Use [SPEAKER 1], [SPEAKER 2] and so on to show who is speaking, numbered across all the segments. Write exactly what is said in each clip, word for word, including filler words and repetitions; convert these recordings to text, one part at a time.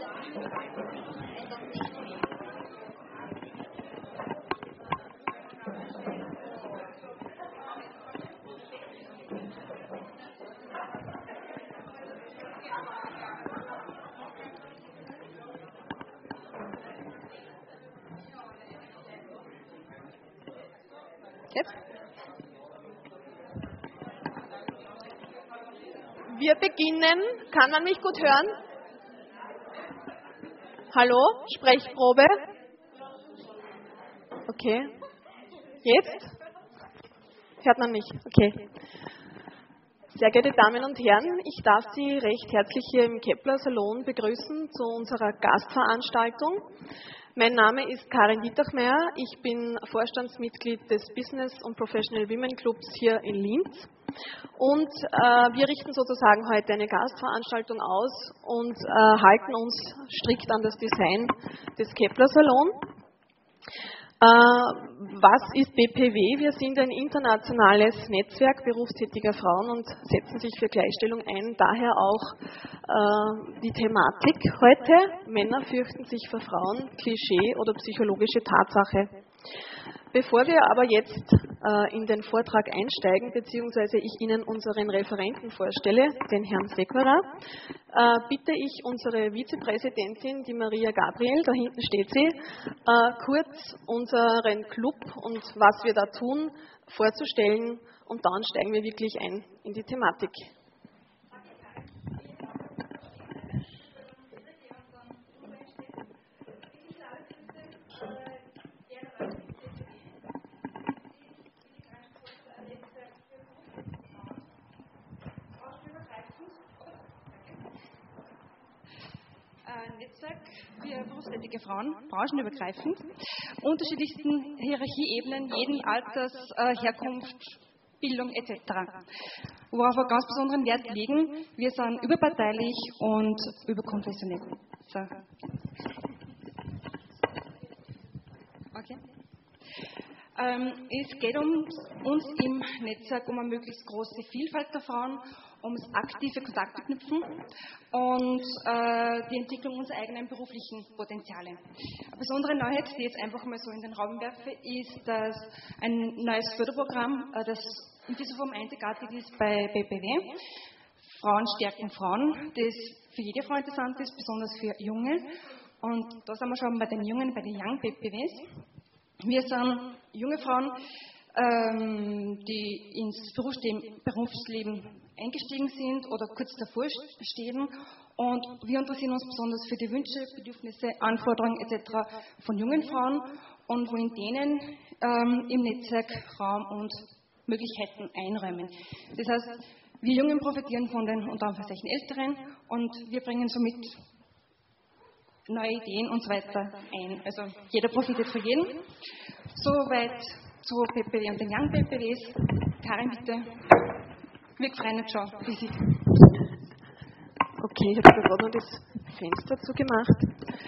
[SPEAKER 1] Jetzt? Wir beginnen. Kann man mich gut hören? Hallo? Sprechprobe? Okay. Jetzt? Hört man mich? Okay. Sehr geehrte Damen und Herren, ich darf Sie recht herzlich hier im Kepler Salon begrüßen zu unserer Gastveranstaltung. Mein Name ist Karin Dietachmeier, ich bin Vorstandsmitglied des Business und Professional Women Clubs hier in Linz und äh, wir richten sozusagen heute eine Gastveranstaltung aus und äh, halten uns strikt an das Design des Kepler Salon. Äh, was ist B P W? Wir sind ein internationales Netzwerk berufstätiger Frauen und setzen sich für Gleichstellung ein. Daher auch äh, die Thematik heute. Männer fürchten sich vor Frauen, Klischee oder psychologische Tatsache. Bevor wir aber jetzt äh, in den Vortrag einsteigen, beziehungsweise ich Ihnen unseren Referenten vorstelle, den Herrn Sequeira, äh, bitte ich unsere Vizepräsidentin, die Maria Gabriel, da hinten steht sie, äh, kurz unseren Club und was wir da tun, vorzustellen und dann steigen wir wirklich ein in die Thematik.
[SPEAKER 2] Netzwerk für berufstätige Frauen, branchenübergreifend, unterschiedlichsten Hierarchieebenen, jeden Alters, äh, Herkunft, Bildung et cetera. Worauf wir ganz besonderen Wert legen, wir sind überparteilich und überkonfessionell. So. Okay. Ähm, es geht um, uns im Netzwerk um eine möglichst große Vielfalt der Frauen, ums aktive Kontakte knüpfen und äh, die Entwicklung unserer eigenen beruflichen Potenziale. Eine besondere Neuheit, die ich jetzt einfach mal so in den Raum werfe, ist, dass ein neues Förderprogramm, äh, das in dieser Form einzigartig ist bei B P W, Frauen stärken Frauen, das für jede Frau interessant ist, besonders für Junge. Und da sind wir schon bei den Jungen, bei den Young B P Ws. Wir sind junge Frauen, ähm, die ins Berufsleben eingestiegen sind oder kurz davor stehen, und wir interessieren uns besonders für die Wünsche, Bedürfnisse, Anforderungen et cetera von jungen Frauen und wollen denen ähm, im Netzwerk Raum und Möglichkeiten einräumen. Das heißt, wir Jungen profitieren von den unter Anführungszeichen Älteren und wir bringen somit neue Ideen und so weiter ein. Also jeder profitiert von jedem. Soweit zu B P W und den Young B P Ws. Karin, bitte. Wir freuen uns schon riesig.
[SPEAKER 1] Okay, ich habe gerade noch das Fenster zugemacht.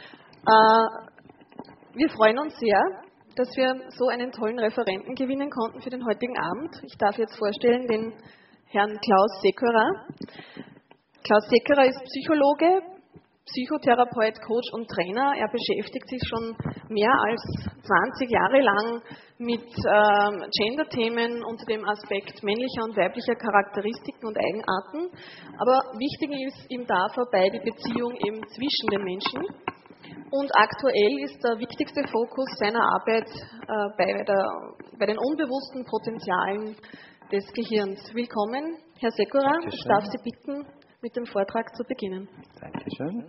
[SPEAKER 1] Äh, wir freuen uns sehr, dass wir so einen tollen Referenten gewinnen konnten für den heutigen Abend. Ich darf jetzt vorstellen den Herrn Klaus Sequeira. Klaus Sequeira ist Psychologe, Psychotherapeut, Coach und Trainer. Er beschäftigt sich schon mehr als zwanzig Jahre lang mit ähm, Gender-Themen unter dem Aspekt männlicher und weiblicher Charakteristiken und Eigenarten. Aber wichtig ist ihm dabei die Beziehung eben zwischen den Menschen. Und aktuell ist der wichtigste Fokus seiner Arbeit äh, bei, der, bei den unbewussten Potenzialen des Gehirns. Willkommen, Herr Sequeira. Ich darf Sie bitten, mit dem Vortrag zu beginnen.
[SPEAKER 3] Dankeschön.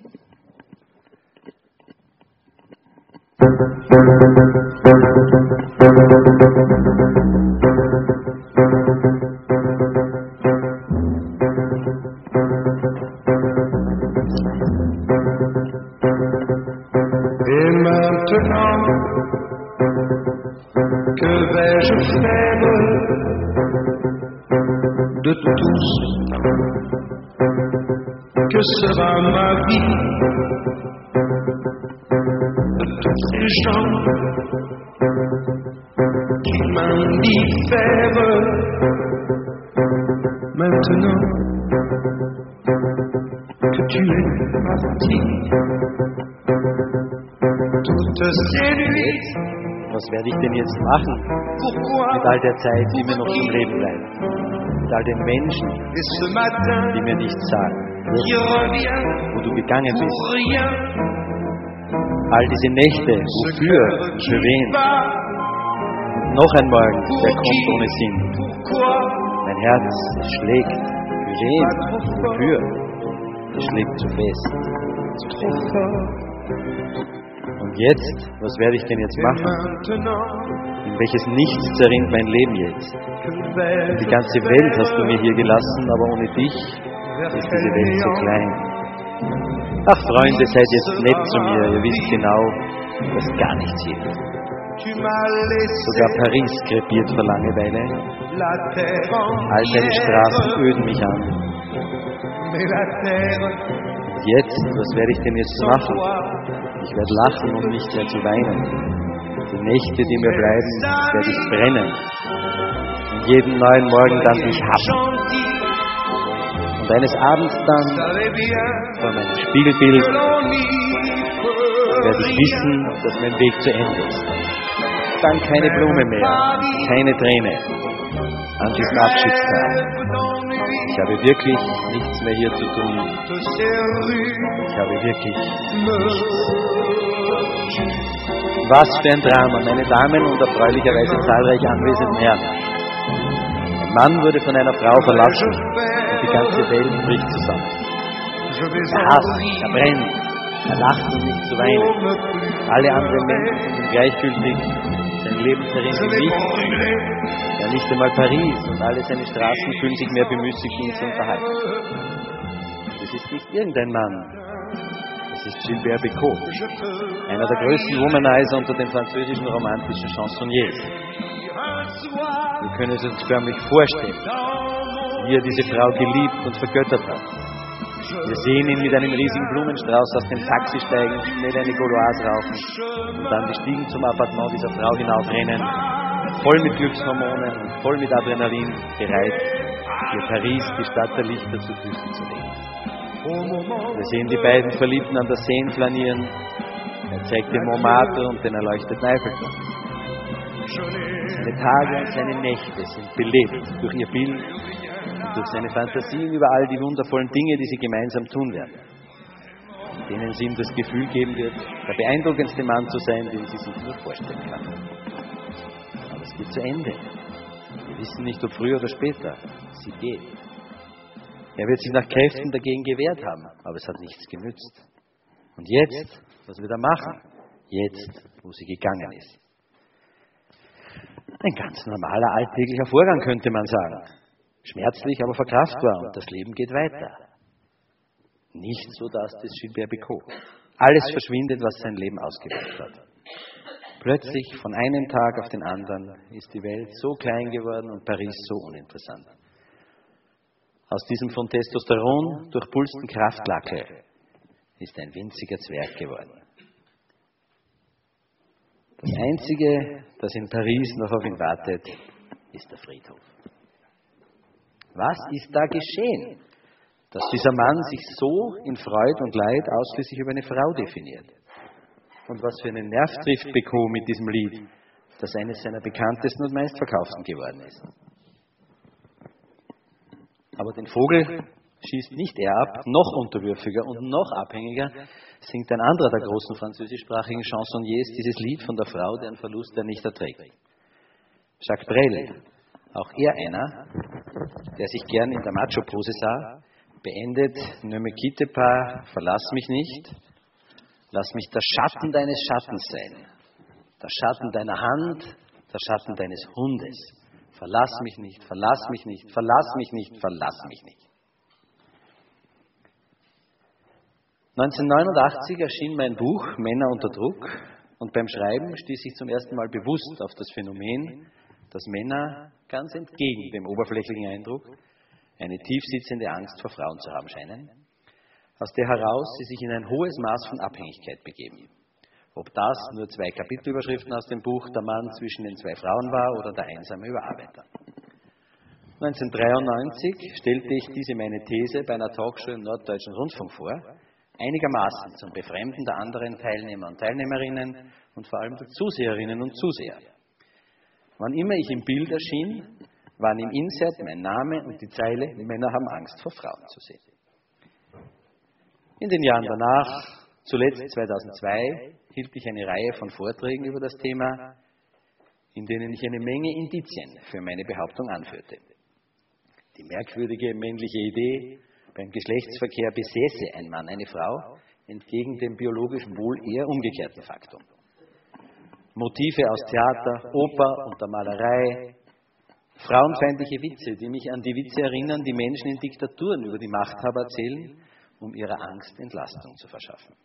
[SPEAKER 3] Et maintenant, que vais-je faire de tous? Que sera ma vie de tous ces gens qui m'indiffèrent? Maintenant que tu es parti, te séduire.
[SPEAKER 4] Was werde ich denn jetzt machen
[SPEAKER 3] Pourquoi?
[SPEAKER 4] mit all der Zeit, die mir noch zum Leben bleibt? Mit all den Menschen,
[SPEAKER 3] Et ce matin,
[SPEAKER 4] die mir nichts sagen,
[SPEAKER 3] qui revient
[SPEAKER 4] wo du gegangen bist.
[SPEAKER 3] pour rien.
[SPEAKER 4] All diese Nächte, wofür und für wen? Noch ein Morgen, der kommt ohne Sinn.
[SPEAKER 3] Pourquoi?
[SPEAKER 4] Mein Herz schlägt. Für wen? Wofür? Es schlägt zu fest.
[SPEAKER 3] Trop fort.
[SPEAKER 4] Und jetzt? Was werde ich denn jetzt
[SPEAKER 3] Et
[SPEAKER 4] machen?
[SPEAKER 3] maintenant,
[SPEAKER 4] In welches Nichts zerrinnt mein Leben jetzt?
[SPEAKER 3] que vers
[SPEAKER 4] Die ganze Welt hast du mir hier gelassen, aber ohne dich ist diese Welt so klein. Ach Freunde, seid jetzt nett zu mir, ihr wisst genau, dass gar nichts hilft.
[SPEAKER 3] tu m'as laissé
[SPEAKER 4] Sogar Paris krepiert vor Langeweile.
[SPEAKER 3] la terre en
[SPEAKER 4] All seine Straßen öden mich an.
[SPEAKER 3] mais la terre
[SPEAKER 4] Und jetzt, was werde ich denn jetzt
[SPEAKER 3] sans
[SPEAKER 4] machen?
[SPEAKER 3] toi,
[SPEAKER 4] Ich werde lachen und nicht mehr zu weinen. Die Nächte, die mir bleiben, werde ich brennen. Und jeden neuen Morgen dann dich hassen.
[SPEAKER 3] gentil,
[SPEAKER 4] Und eines Abends dann,
[SPEAKER 3] savais bien
[SPEAKER 4] vor meinem
[SPEAKER 3] que
[SPEAKER 4] Spiegelbild,
[SPEAKER 3] l'on n'y
[SPEAKER 4] werde ich
[SPEAKER 3] peut
[SPEAKER 4] wissen, dass mein Weg zu Ende ist. Dann keine Blume mehr, keine Träne an diesem Abschiedstag. Ich habe wirklich nichts mehr hier zu tun.
[SPEAKER 3] te servir
[SPEAKER 4] Ich habe wirklich
[SPEAKER 3] me
[SPEAKER 4] Was für ein Drama, meine Damen und erfreulicherweise zahlreich anwesenden Herren. Ein Mann wurde von einer Frau verlassen und die ganze Welt bricht zusammen.
[SPEAKER 3] je vais
[SPEAKER 4] Er hasst, er brennt, er lacht um nicht zu weinen. Alle anderen Menschen sind gleichgültig, sein Leben zerrinnt
[SPEAKER 3] je
[SPEAKER 4] in
[SPEAKER 3] vais
[SPEAKER 4] nichts.
[SPEAKER 3] brûler
[SPEAKER 4] Ja, nicht einmal Paris und alle seine Straßen fühlen sich mehr bemüßigt, ihn zu unterhalten. Das ist nicht irgendein Mann, das ist Gilbert Bécaud,
[SPEAKER 3] je te
[SPEAKER 4] einer der größten Womanizer unter den französischen romantischen Chansonniers.
[SPEAKER 3] un soir
[SPEAKER 4] Wir können es uns förmlich vorstellen,
[SPEAKER 3] dans
[SPEAKER 4] wie er diese Frau geliebt und vergöttert hat. Wir sehen ihn mit einem riesigen Blumenstrauß aus dem Taxi steigen, schnell eine Gauloise rauchen und dann die Stiegen zum Appartement dieser Frau hinaufrennen, voll mit Glückshormonen und voll mit Adrenalin, bereit, für Paris, die Stadt der Lichter, zu Füßen zu legen.
[SPEAKER 3] au moment
[SPEAKER 4] Wir sehen die beiden Verliebten an der Seine flanieren. Er zeigt den Montmartre und den erleuchteten Eiffelturm.
[SPEAKER 3] je l'ai
[SPEAKER 4] Seine Tage und seine Nächte sind belebt durch ihr Bild und durch seine Fantasien über all die wundervollen Dinge, die sie gemeinsam tun werden, denen sie ihm das Gefühl geben wird, der beeindruckendste Mann zu sein, den sie sich nur vorstellen kann. Aber es geht zu Ende. Wir wissen nicht, ob früher oder später. Sie geht. Er wird sich nach Kräften dagegen gewehrt haben, aber es hat nichts genützt. Und jetzt, was wird er machen? Jetzt, wo sie gegangen ist. Ein ganz normaler, alltäglicher Vorgang, könnte man sagen. Schmerzlich, aber verkraftbar und das Leben geht weiter. Nicht so das des Gilbert Bécaud. Alles verschwindet, was sein Leben ausgemacht hat. Plötzlich, von einem Tag auf den anderen, ist die Welt so klein geworden und Paris so uninteressant. Aus diesem von Testosteron durchpulsten Kraftlacke ist ein winziger Zwerg geworden. Das Einzige, das in Paris noch auf ihn wartet, ist der Friedhof. Was ist da geschehen, dass dieser Mann sich so in Freud und Leid ausschließlich über eine Frau definiert? Und was für einen Nerv trifft Bécaud mit diesem Lied, das eines seiner bekanntesten und meistverkauften geworden ist? Aber den Vogel schießt nicht er ab, noch unterwürfiger und noch abhängiger singt ein anderer der großen französischsprachigen Chansonniers dieses Lied von der Frau, deren Verlust er nicht erträgt. Jacques Brel, auch er einer, der sich gern in der Macho-Pose sah, beendet Ne me quitte pas, verlass mich nicht, lass mich der Schatten deines Schattens sein, der Schatten deiner Hand, der Schatten deines Hundes. Verlass mich nicht, verlass mich nicht, verlass mich nicht, verlass mich nicht. neunzehnhundertneunundachtzig erschien mein Buch Männer unter Druck und beim Schreiben stieß ich zum ersten Mal bewusst auf das Phänomen, dass Männer ganz entgegen dem oberflächlichen Eindruck eine tiefsitzende Angst vor Frauen zu haben scheinen, aus der heraus sie sich in ein hohes Maß von Abhängigkeit begeben. Ob das nur zwei Kapitelüberschriften aus dem Buch Der Mann zwischen den zwei Frauen war oder der einsame Überarbeiter. neunzehnhundertdreiundneunzig stellte ich diese meine These bei einer Talkshow im Norddeutschen Rundfunk vor, einigermaßen zum Befremden der anderen Teilnehmer und Teilnehmerinnen und vor allem der Zuseherinnen und Zuseher. Wann immer ich im Bild erschien, waren im Insert mein Name und die Zeile „Männer haben Angst vor Frauen" zu sehen. In den Jahren danach, zuletzt zweitausendzwei, hielt ich eine Reihe von Vorträgen über das Thema, in denen ich eine Menge Indizien für meine Behauptung anführte. Die merkwürdige männliche Idee, beim Geschlechtsverkehr besäße ein Mann eine Frau, entgegen dem biologisch wohl eher umgekehrten Faktum. Motive aus Theater, Oper und der Malerei, frauenfeindliche Witze, die mich an die Witze erinnern, die Menschen in Diktaturen über die Machthaber erzählen, um ihrer Angst Entlastung zu verschaffen.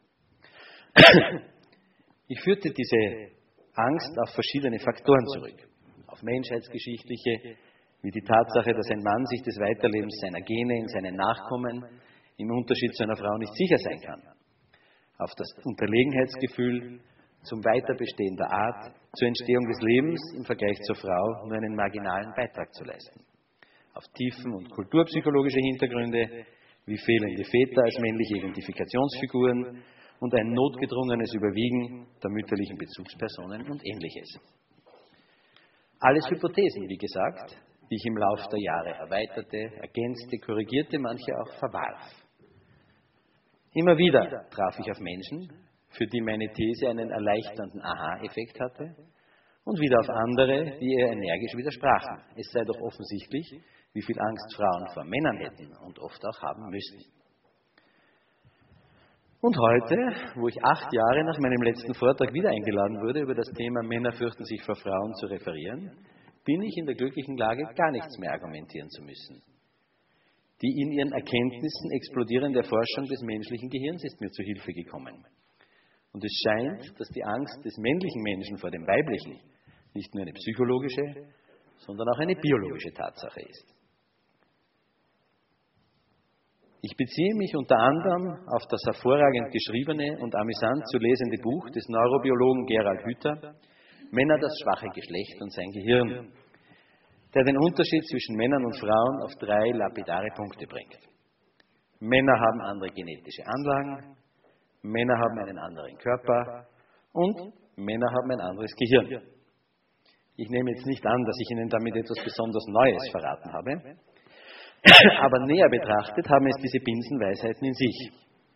[SPEAKER 4] Ich führte diese Angst auf verschiedene Faktoren zurück, auf menschheitsgeschichtliche, wie die Tatsache, dass ein Mann sich des Weiterlebens seiner Gene in seinen Nachkommen im Unterschied zu einer Frau nicht sicher sein kann, auf das Unterlegenheitsgefühl zum Weiterbestehen der Art, zur Entstehung des Lebens im Vergleich zur Frau nur einen marginalen Beitrag zu leisten, auf Tiefen- und kulturpsychologische Hintergründe, wie fehlende Väter als männliche Identifikationsfiguren und ein notgedrungenes Überwiegen der mütterlichen Bezugspersonen und Ähnliches. Alles Hypothesen, wie gesagt, die ich im Lauf der Jahre erweiterte, ergänzte, korrigierte, manche auch verwarf. Immer wieder traf ich auf Menschen, für die meine These einen erleichternden Aha-Effekt hatte, und wieder auf andere, die ihr energisch widersprachen. Es sei doch offensichtlich, wie viel Angst Frauen vor Männern hätten und oft auch haben müssten. Und heute, wo ich acht Jahre nach meinem letzten Vortrag wieder eingeladen wurde, über das Thema Männer fürchten sich vor Frauen zu referieren, bin ich in der glücklichen Lage, gar nichts mehr argumentieren zu müssen. Die in ihren Erkenntnissen explodierende Erforschung des menschlichen Gehirns ist mir zu Hilfe gekommen. Und es scheint, dass die Angst des männlichen Menschen vor dem weiblichen nicht nur eine psychologische, sondern auch eine biologische Tatsache ist. Ich beziehe mich unter anderem auf das hervorragend geschriebene und amüsant zu lesende Buch des Neurobiologen Gerald Hüther, Männer, das schwache Geschlecht und sein Gehirn, der den Unterschied zwischen Männern und Frauen auf drei lapidare Punkte bringt. Männer haben andere genetische Anlagen, Männer haben einen anderen Körper und Männer haben ein anderes Gehirn. Ich nehme jetzt nicht an, dass ich Ihnen damit etwas besonders Neues verraten habe, aber näher betrachtet haben es diese Binsenweisheiten in sich.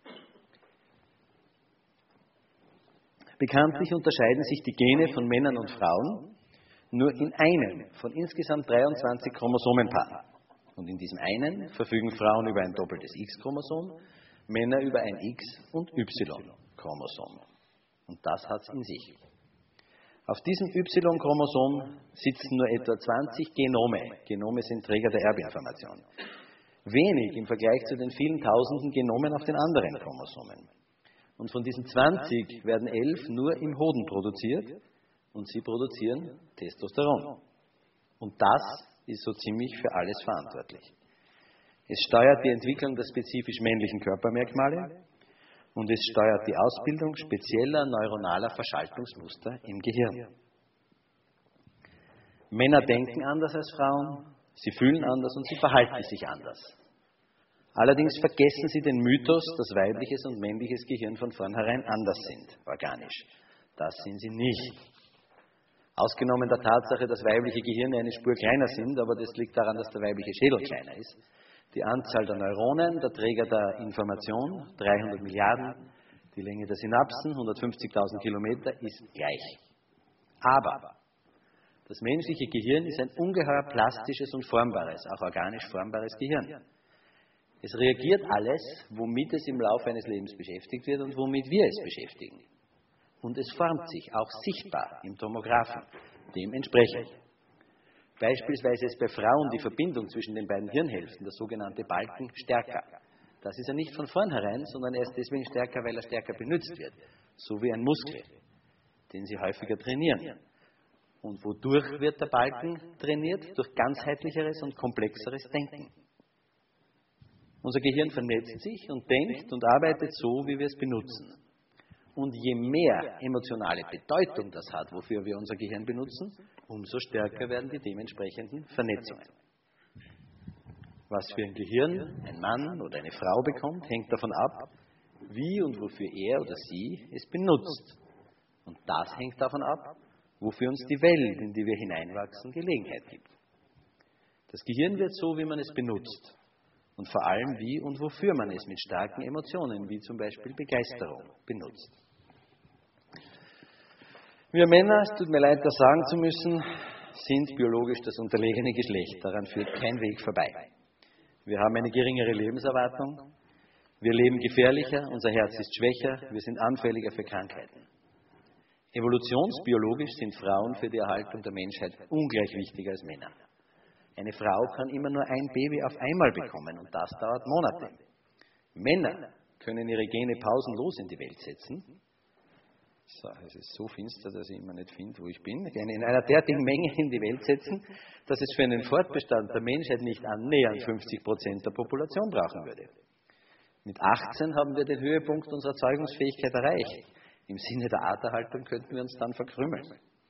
[SPEAKER 4] Bekanntlich unterscheiden sich die Gene von Männern und Frauen nur in einem von insgesamt dreiundzwanzig Chromosomenpaaren. Und in diesem einen verfügen Frauen über ein doppeltes X-Chromosom, Männer über ein X- und Y-Chromosom. Und das hat es in sich. Auf diesem Y-Chromosom sitzen nur etwa zwanzig Genome. Genome sind Träger der Erbinformation. Wenig im Vergleich zu den vielen tausenden Genomen auf den anderen Chromosomen. Und von diesen zwanzig werden elf nur im Hoden produziert und sie produzieren Testosteron. Und das ist so ziemlich für alles verantwortlich. Es steuert die Entwicklung der spezifisch männlichen Körpermerkmale und es steuert die Ausbildung spezieller neuronaler Verschaltungsmuster im Gehirn. Männer denken anders als Frauen, sie fühlen anders und sie verhalten sich anders. Allerdings vergessen sie den Mythos, dass weibliches und männliches Gehirn von vornherein anders sind, organisch. Das sind sie nicht. Ausgenommen der Tatsache, dass weibliche Gehirne eine Spur kleiner sind, aber das liegt daran, dass der weibliche Schädel kleiner ist. Die Anzahl der Neuronen, der Träger der Information, dreihundert Milliarden, die Länge der Synapsen, hundertfünfzigtausend Kilometer, ist gleich. Aber das menschliche Gehirn ist ein ungeheuer plastisches und formbares, auch organisch formbares Gehirn. Es reagiert alles, womit es im Laufe eines Lebens beschäftigt wird und womit wir es beschäftigen. Und es formt sich auch sichtbar im Tomographen dementsprechend. Beispielsweise ist bei Frauen die Verbindung zwischen den beiden Hirnhälften, der sogenannte Balken, stärker. Das ist er nicht von vornherein, sondern er ist deswegen stärker, weil er stärker benutzt wird. So wie ein Muskel, den sie häufiger trainieren. Und wodurch wird der Balken trainiert? Durch ganzheitlicheres und komplexeres Denken. Unser Gehirn vernetzt sich und denkt und arbeitet so, wie wir es benutzen. Und je mehr emotionale Bedeutung das hat, wofür wir unser Gehirn benutzen, umso stärker werden die dementsprechenden Vernetzungen. Was für ein Gehirn ein Mann oder eine Frau bekommt, hängt davon ab, wie und wofür er oder sie es benutzt. Und das hängt davon ab, wofür uns die Welt, in die wir hineinwachsen, Gelegenheit gibt. Das Gehirn wird so, wie man es benutzt. Und vor allem, wie und wofür man es mit starken Emotionen, wie zum Beispiel Begeisterung, benutzt. Wir Männer, es tut mir leid, das sagen zu müssen, sind biologisch das unterlegene Geschlecht. Daran führt kein Weg vorbei. Wir haben eine geringere Lebenserwartung. Wir leben gefährlicher, unser Herz ist schwächer, wir sind anfälliger für Krankheiten. Evolutionsbiologisch sind Frauen für die Erhaltung der Menschheit ungleich wichtiger als Männer. Eine Frau kann immer nur ein Baby auf einmal bekommen und das dauert Monate. Männer können ihre Gene pausenlos in die Welt setzen. So, es ist so finster, dass ich immer nicht finde, wo ich bin. In einer derartigen Menge in die Welt setzen, dass es für einen Fortbestand der Menschheit nicht annähernd fünfzig Prozent der Population brauchen würde. Mit achtzehn haben wir den Höhepunkt unserer Zeugungsfähigkeit erreicht. Im Sinne der Arterhaltung könnten wir uns dann verkrümmeln.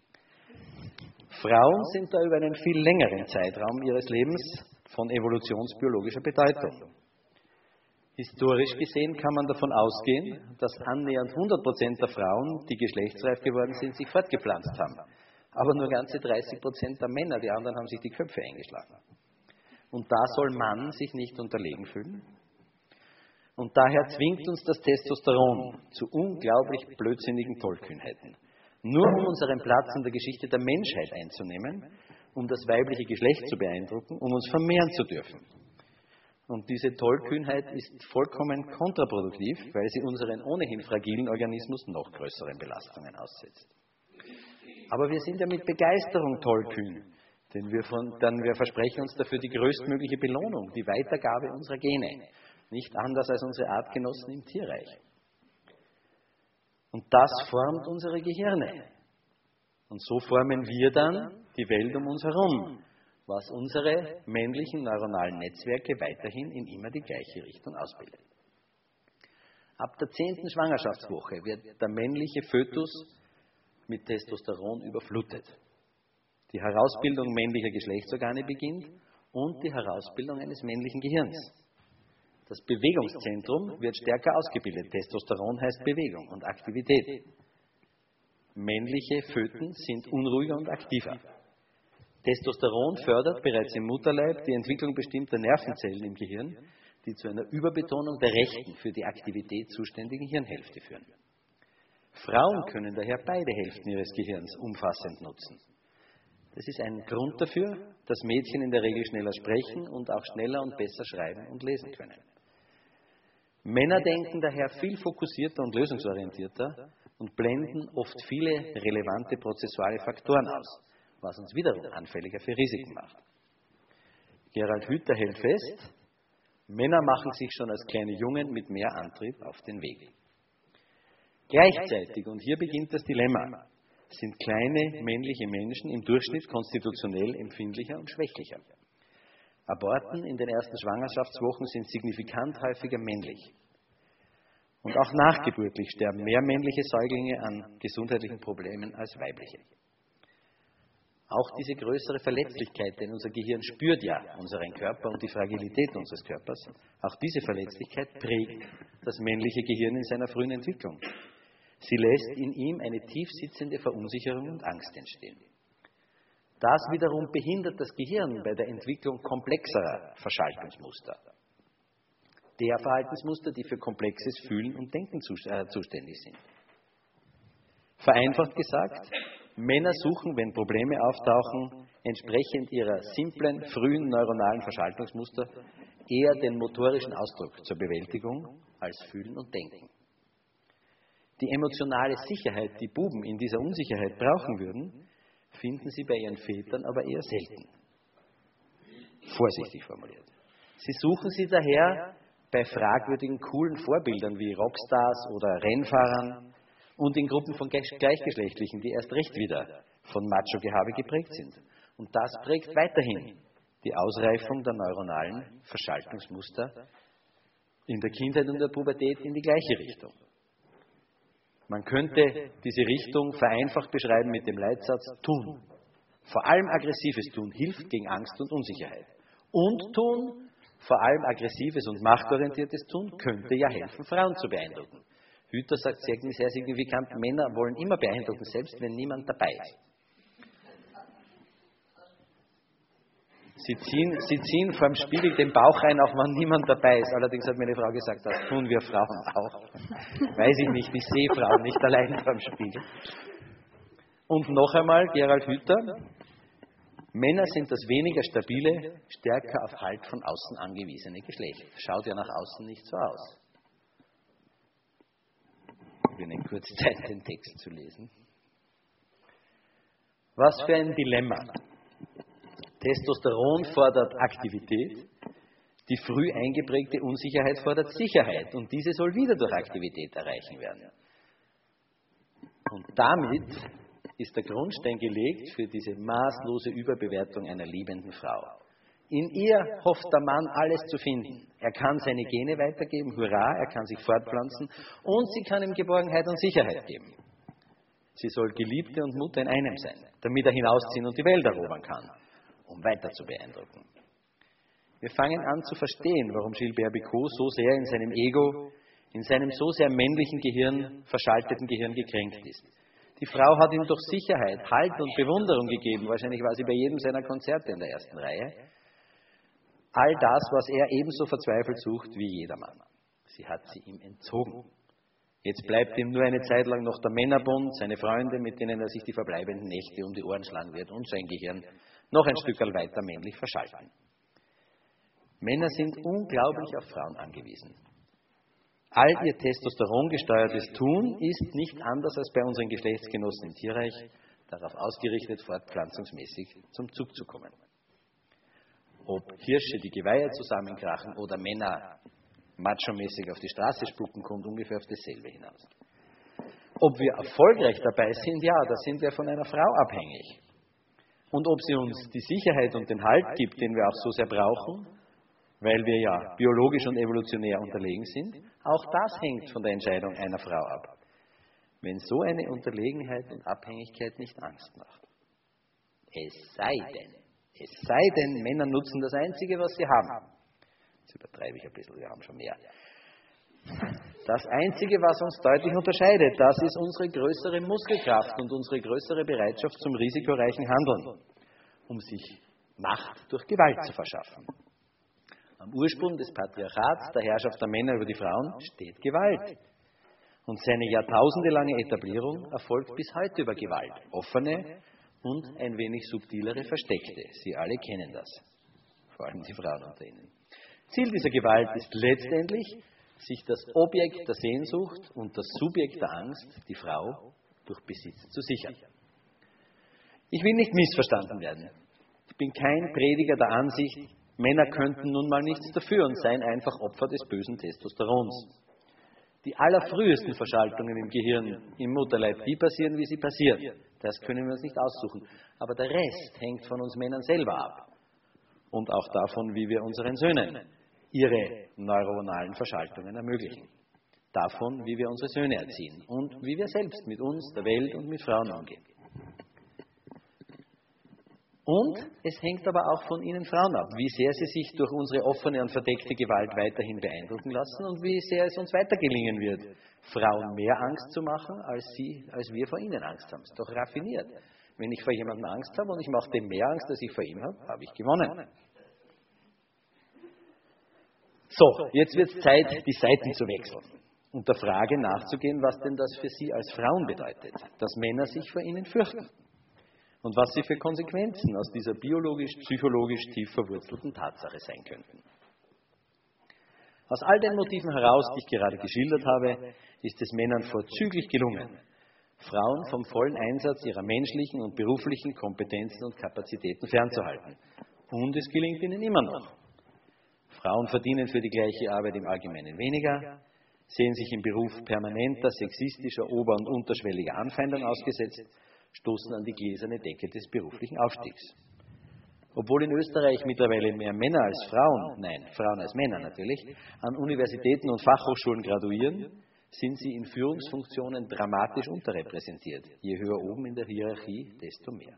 [SPEAKER 4] Frauen sind da über einen viel längeren Zeitraum ihres Lebens von evolutionsbiologischer Bedeutung. Historisch gesehen kann man davon ausgehen, dass annähernd hundert Prozent der Frauen, die geschlechtsreif geworden sind, sich fortgepflanzt haben. Aber nur ganze dreißig Prozent der Männer, die anderen haben sich die Köpfe eingeschlagen. Und da soll man sich nicht unterlegen fühlen. Und daher zwingt uns das Testosteron zu unglaublich blödsinnigen Tollkühnheiten. Nur um unseren Platz in der Geschichte der Menschheit einzunehmen, um das weibliche Geschlecht zu beeindrucken, um uns vermehren zu dürfen. Und diese Tollkühnheit ist vollkommen kontraproduktiv, weil sie unseren ohnehin fragilen Organismus noch größeren Belastungen aussetzt. Aber wir sind ja mit Begeisterung tollkühn, denn wir, von, denn wir versprechen uns dafür die größtmögliche Belohnung, die Weitergabe unserer Gene. Nicht anders als unsere Artgenossen im Tierreich. Und das formt unsere Gehirne. Und so formen wir dann die Welt um uns herum, was unsere männlichen neuronalen Netzwerke weiterhin in immer die gleiche Richtung ausbildet. Ab der zehnten Schwangerschaftswoche wird der männliche Fötus mit Testosteron überflutet. Die Herausbildung männlicher Geschlechtsorgane beginnt und die Herausbildung eines männlichen Gehirns. Das Bewegungszentrum wird stärker ausgebildet. Testosteron heißt Bewegung und Aktivität. Männliche Föten sind unruhiger und aktiver. Testosteron fördert bereits im Mutterleib die Entwicklung bestimmter Nervenzellen im Gehirn, die zu einer Überbetonung der rechten, für die Aktivität zuständigen Hirnhälfte führen. Frauen können daher beide Hälften ihres Gehirns umfassend nutzen. Das ist ein Grund dafür, dass Mädchen in der Regel schneller sprechen und auch schneller und besser schreiben und lesen können. Männer denken daher viel fokussierter und lösungsorientierter und blenden oft viele relevante prozessuale Faktoren aus, was uns wiederum anfälliger für Risiken macht. Gerald Hüther hält fest, Männer machen sich schon als kleine Jungen mit mehr Antrieb auf den Weg. Gleichzeitig, und hier beginnt das Dilemma, sind kleine männliche Menschen im Durchschnitt konstitutionell empfindlicher und schwächlicher. Aborten in den ersten Schwangerschaftswochen sind signifikant häufiger männlich. Und auch nachgeburtlich sterben mehr männliche Säuglinge an gesundheitlichen Problemen als weibliche. Auch diese größere Verletzlichkeit, denn unser Gehirn spürt ja unseren Körper und die Fragilität unseres Körpers, auch diese Verletzlichkeit prägt das männliche Gehirn in seiner frühen Entwicklung. Sie lässt in ihm eine tief sitzende Verunsicherung und Angst entstehen. Das wiederum behindert das Gehirn bei der Entwicklung komplexerer Verschaltungsmuster. Der Verhaltensmuster, die für komplexes Fühlen und Denken zuständig sind. Vereinfacht gesagt, Männer suchen, wenn Probleme auftauchen, entsprechend ihrer simplen, frühen neuronalen Verschaltungsmuster eher den motorischen Ausdruck zur Bewältigung als Fühlen und Denken. Die emotionale Sicherheit, die Buben in dieser Unsicherheit brauchen würden, finden sie bei ihren Vätern aber eher selten. Vorsichtig formuliert. Sie suchen sie daher bei fragwürdigen, coolen Vorbildern wie Rockstars oder Rennfahrern und in Gruppen von Gleichgeschlechtlichen, die erst recht wieder von Macho-Gehabe geprägt sind. Und das prägt weiterhin die Ausreifung der neuronalen Verschaltungsmuster in der Kindheit und der Pubertät in die gleiche Richtung. Man könnte diese Richtung vereinfacht beschreiben mit dem Leitsatz tun. Vor allem aggressives Tun hilft gegen Angst und Unsicherheit. Und tun, vor allem aggressives und machtorientiertes Tun, könnte ja helfen, Frauen zu beeindrucken. Hüther sagt sehr, sehr signifikant, Männer wollen immer beeindrucken, selbst wenn niemand dabei ist. Sie ziehen, sie ziehen vor dem Spiegel den Bauch rein, auch wenn niemand dabei ist. Allerdings hat meine Frau gesagt, das tun wir Frauen auch. Weiß ich nicht, ich sehe Frauen nicht allein vor dem Spiegel. Und noch einmal, Gerald Hüther, Männer sind das weniger stabile, stärker auf Halt von außen angewiesene Geschlecht. Schaut ja nach außen nicht so aus. Ich will Ihnen kurz Zeit, den Text zu lesen. Was für ein Dilemma. Testosteron fordert Aktivität, die früh eingeprägte Unsicherheit fordert Sicherheit und diese soll wieder durch Aktivität erreichen werden. Und damit ist der Grundstein gelegt für diese maßlose Überbewertung einer liebenden Frau. In ihr hofft der Mann, alles zu finden. Er kann seine Gene weitergeben, hurra, er kann sich fortpflanzen und sie kann ihm Geborgenheit und Sicherheit geben. Sie soll Geliebte und Mutter in einem sein, damit er hinausziehen und die Welt erobern kann, um weiter zu beeindrucken. Wir fangen an zu verstehen, warum Gilbert Bécaud so sehr in seinem Ego, in seinem so sehr männlichen Gehirn, verschalteten Gehirn gekränkt ist. Die Frau hat ihm doch Sicherheit, Halt und Bewunderung gegeben. Wahrscheinlich war sie bei jedem seiner Konzerte in der ersten Reihe. All das, was er ebenso verzweifelt sucht wie jedermann. Sie hat sie ihm entzogen. Jetzt bleibt ihm nur eine Zeit lang noch der Männerbund, seine Freunde, mit denen er sich die verbleibenden Nächte um die Ohren schlagen wird und sein Gehirn noch ein Stück weiter männlich verschalten. Männer sind unglaublich auf Frauen angewiesen. All ihr testosterongesteuertes Tun ist nicht anders als bei unseren Geschlechtsgenossen im Tierreich, darauf ausgerichtet, fortpflanzungsmäßig zum Zug zu kommen. Ob Hirsche die Geweihe zusammenkrachen oder Männer machomäßig auf die Straße spucken, kommt ungefähr auf dasselbe hinaus. Ob wir erfolgreich dabei sind, ja, da sind wir von einer Frau abhängig. Und ob sie uns die Sicherheit und den Halt gibt, den wir auch so sehr brauchen, weil wir ja biologisch und evolutionär unterlegen sind, auch das hängt von der Entscheidung einer Frau ab. Wenn so eine Unterlegenheit und Abhängigkeit nicht Angst macht. Es sei denn, es sei denn, Männer nutzen das Einzige, was sie haben. Jetzt übertreibe ich ein bisschen, wir haben schon mehr. Das Einzige, was uns deutlich unterscheidet, das ist unsere größere Muskelkraft und unsere größere Bereitschaft zum risikoreichen Handeln, um sich Macht durch Gewalt zu verschaffen. Am Ursprung des Patriarchats, der Herrschaft der Männer über die Frauen, steht Gewalt. Und seine jahrtausendelange Etablierung erfolgt bis heute über Gewalt. Offene und ein wenig subtilere versteckte. Sie alle kennen das. Vor allem die Frauen unter ihnen. Ziel dieser Gewalt ist letztendlich, sich das Objekt der Sehnsucht und das Subjekt der Angst, die Frau, durch Besitz zu sichern. Ich will nicht missverstanden werden. Ich bin kein Prediger der Ansicht, Männer könnten nun mal nichts dafür und seien einfach Opfer des bösen Testosterons. Die allerfrühesten Verschaltungen im Gehirn, im Mutterleib, die passieren, wie sie passieren. Das können wir uns nicht aussuchen. Aber der Rest hängt von uns Männern selber ab. Und auch davon, wie wir unseren Söhnen ihre neuronalen Verschaltungen ermöglichen. Davon, wie wir unsere Söhne erziehen und wie wir selbst mit uns, der Welt und mit Frauen umgehen. Und es hängt aber auch von Ihnen Frauen ab, wie sehr Sie sich durch unsere offene und verdeckte Gewalt weiterhin beeindrucken lassen und wie sehr es uns weiter gelingen wird, Frauen mehr Angst zu machen, als, sie, als wir vor ihnen Angst haben. Das ist doch raffiniert. Wenn ich vor jemandem Angst habe und ich mache dem mehr Angst, als ich vor ihm habe, habe ich gewonnen. So, jetzt wird es Zeit, die Seiten zu wechseln und der Frage nachzugehen, was denn das für Sie als Frauen bedeutet, dass Männer sich vor Ihnen fürchten. Und was sie für Konsequenzen aus dieser biologisch-psychologisch tief verwurzelten Tatsache sein könnten. Aus all den Motiven heraus, die ich gerade geschildert habe, ist es Männern vorzüglich gelungen, Frauen vom vollen Einsatz ihrer menschlichen und beruflichen Kompetenzen und Kapazitäten fernzuhalten. Und es gelingt ihnen immer noch. Frauen verdienen für die gleiche Arbeit im Allgemeinen weniger, sehen sich im Beruf permanenter, sexistischer, ober- und unterschwelliger Anfeindung ausgesetzt, stoßen an die gläserne Decke des beruflichen Aufstiegs. Obwohl in Österreich mittlerweile mehr Männer als Frauen, nein, Frauen als Männer natürlich, an Universitäten und Fachhochschulen graduieren, sind sie in Führungsfunktionen dramatisch unterrepräsentiert. Je höher oben in der Hierarchie, desto mehr.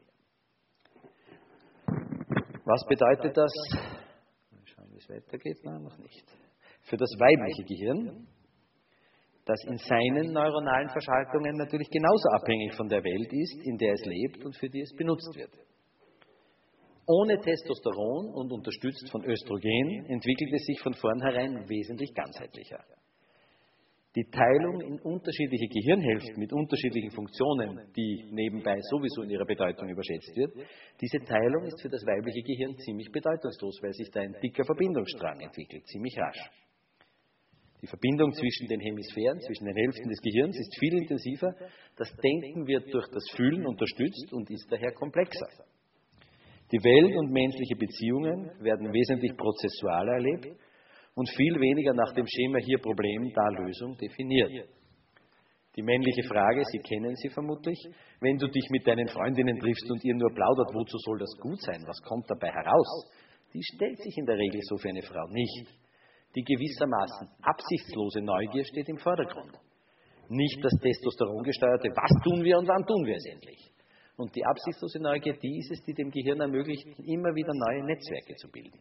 [SPEAKER 4] Was bedeutet das? Mal schauen, wie es weitergeht. Nein, noch nicht. Für das weibliche Gehirn. das in seinen neuronalen Verschaltungen natürlich genauso abhängig von der Welt ist, in der es lebt und für die es benutzt wird. Ohne Testosteron und unterstützt von Östrogen entwickelt es sich von vornherein wesentlich ganzheitlicher. Die Teilung in unterschiedliche Gehirnhälften mit unterschiedlichen Funktionen, die nebenbei sowieso in ihrer Bedeutung überschätzt wird, diese Teilung ist für das weibliche Gehirn ziemlich bedeutungslos, weil sich da ein dicker Verbindungsstrang entwickelt, ziemlich rasch. Die Verbindung zwischen den Hemisphären, zwischen den Hälften des Gehirns ist viel intensiver, das Denken wird durch das Fühlen unterstützt und ist daher komplexer. Die Welt und menschliche Beziehungen werden wesentlich prozessualer erlebt und viel weniger nach dem Schema hier Problem, da Lösung definiert. Die männliche Frage, Sie kennen sie vermutlich, wenn du dich mit deinen Freundinnen triffst und ihr nur plaudert, wozu soll das gut sein, was kommt dabei heraus, die stellt sich in der Regel so für eine Frau nicht. Die gewissermaßen absichtslose Neugier steht im Vordergrund. Nicht das testosterongesteuerte, was tun wir und wann tun wir es endlich. Und die absichtslose Neugier, die ist es, die dem Gehirn ermöglicht, immer wieder neue Netzwerke zu bilden.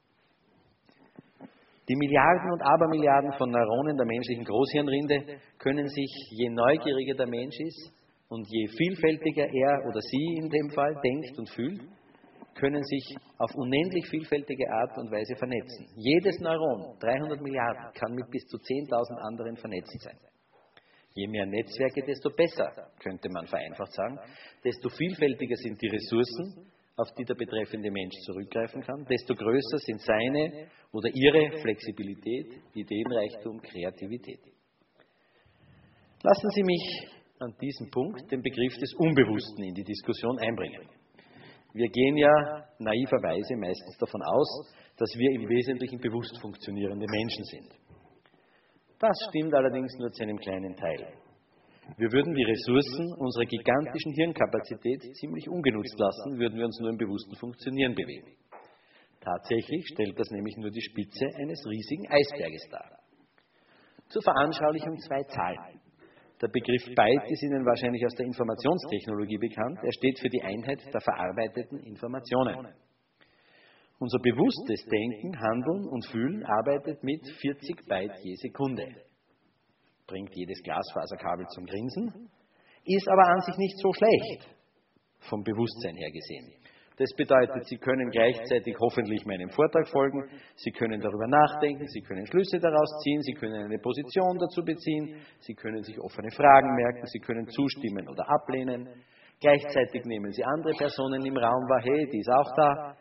[SPEAKER 4] Die Milliarden und Abermilliarden von Neuronen der menschlichen Großhirnrinde können sich, je neugieriger der Mensch ist und je vielfältiger er oder sie in dem Fall denkt und fühlt, können sich auf unendlich vielfältige Art und Weise vernetzen. Jedes Neuron, dreihundert Milliarden, kann mit bis zu zehntausend anderen vernetzt sein. Je mehr Netzwerke, desto besser, könnte man vereinfacht sagen, desto vielfältiger sind die Ressourcen, auf die der betreffende Mensch zurückgreifen kann, desto größer sind seine oder ihre Flexibilität, Ideenreichtum, Kreativität. Lassen Sie mich an diesem Punkt den Begriff des Unbewussten in die Diskussion einbringen. Wir gehen ja naiverweise meistens davon aus, dass wir im Wesentlichen bewusst funktionierende Menschen sind. Das stimmt allerdings nur zu einem kleinen Teil. Wir würden die Ressourcen unserer gigantischen Hirnkapazität ziemlich ungenutzt lassen, würden wir uns nur im bewussten Funktionieren bewegen. Tatsächlich stellt das nämlich nur die Spitze eines riesigen Eisberges dar. Zur Veranschaulichung zwei Zahlen. Der Begriff Byte ist Ihnen wahrscheinlich aus der Informationstechnologie bekannt. Er steht für die Einheit der verarbeiteten Informationen. Unser bewusstes Denken, Handeln und Fühlen arbeitet mit vierzig Byte je Sekunde. Bringt jedes Glasfaserkabel zum Grinsen, ist aber an sich nicht so schlecht, vom Bewusstsein her gesehen. Das bedeutet, Sie können gleichzeitig hoffentlich meinem Vortrag folgen, Sie können darüber nachdenken, Sie können Schlüsse daraus ziehen, Sie können eine Position dazu beziehen, Sie können sich offene Fragen merken, Sie können zustimmen oder ablehnen. Gleichzeitig nehmen Sie andere Personen im Raum wahr, hey, die ist auch da.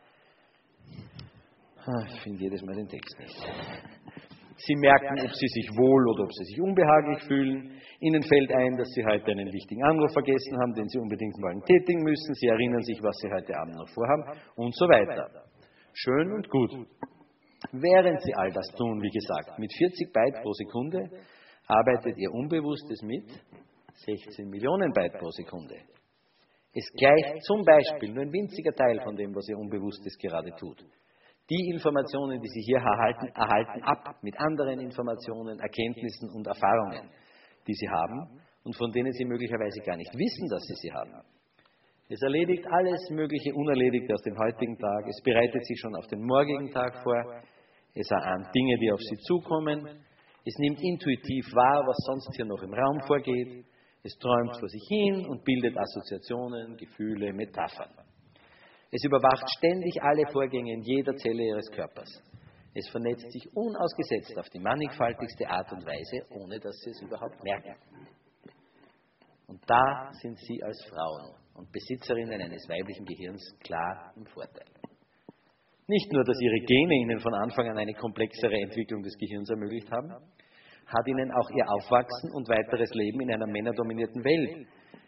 [SPEAKER 4] Ich finde jedes Mal den Text nicht. Sie merken, ob Sie sich wohl oder ob Sie sich unbehaglich fühlen. Ihnen fällt ein, dass Sie heute einen wichtigen Anruf vergessen haben, den Sie unbedingt morgen tätigen müssen. Sie erinnern sich, was Sie heute Abend noch vorhaben und so weiter. Schön und gut. Während Sie all das tun, wie gesagt, mit vierzig Byte pro Sekunde, arbeitet Ihr Unbewusstes mit sechzehn Millionen Byte pro Sekunde. Es gleicht zum Beispiel nur ein winziger Teil von dem, was Ihr Unbewusstes gerade tut. Die Informationen, die Sie hier erhalten, erhalten ab mit anderen Informationen, Erkenntnissen und Erfahrungen, die Sie haben und von denen Sie möglicherweise gar nicht wissen, dass Sie sie haben. Es erledigt alles mögliche Unerledigte aus dem heutigen Tag. Es bereitet sich schon auf den morgigen Tag vor. Es erahnt Dinge, die auf Sie zukommen. Es nimmt intuitiv wahr, was sonst hier noch im Raum vorgeht. Es träumt vor sich hin und bildet Assoziationen, Gefühle, Metaphern. Es überwacht ständig alle Vorgänge in jeder Zelle Ihres Körpers. Es vernetzt sich unausgesetzt auf die mannigfaltigste Art und Weise, ohne dass Sie es überhaupt merken. Und da sind Sie als Frauen und Besitzerinnen eines weiblichen Gehirns klar im Vorteil. Nicht nur, dass Ihre Gene Ihnen von Anfang an eine komplexere Entwicklung des Gehirns ermöglicht haben, hat Ihnen auch Ihr Aufwachsen und weiteres Leben in einer männerdominierten Welt.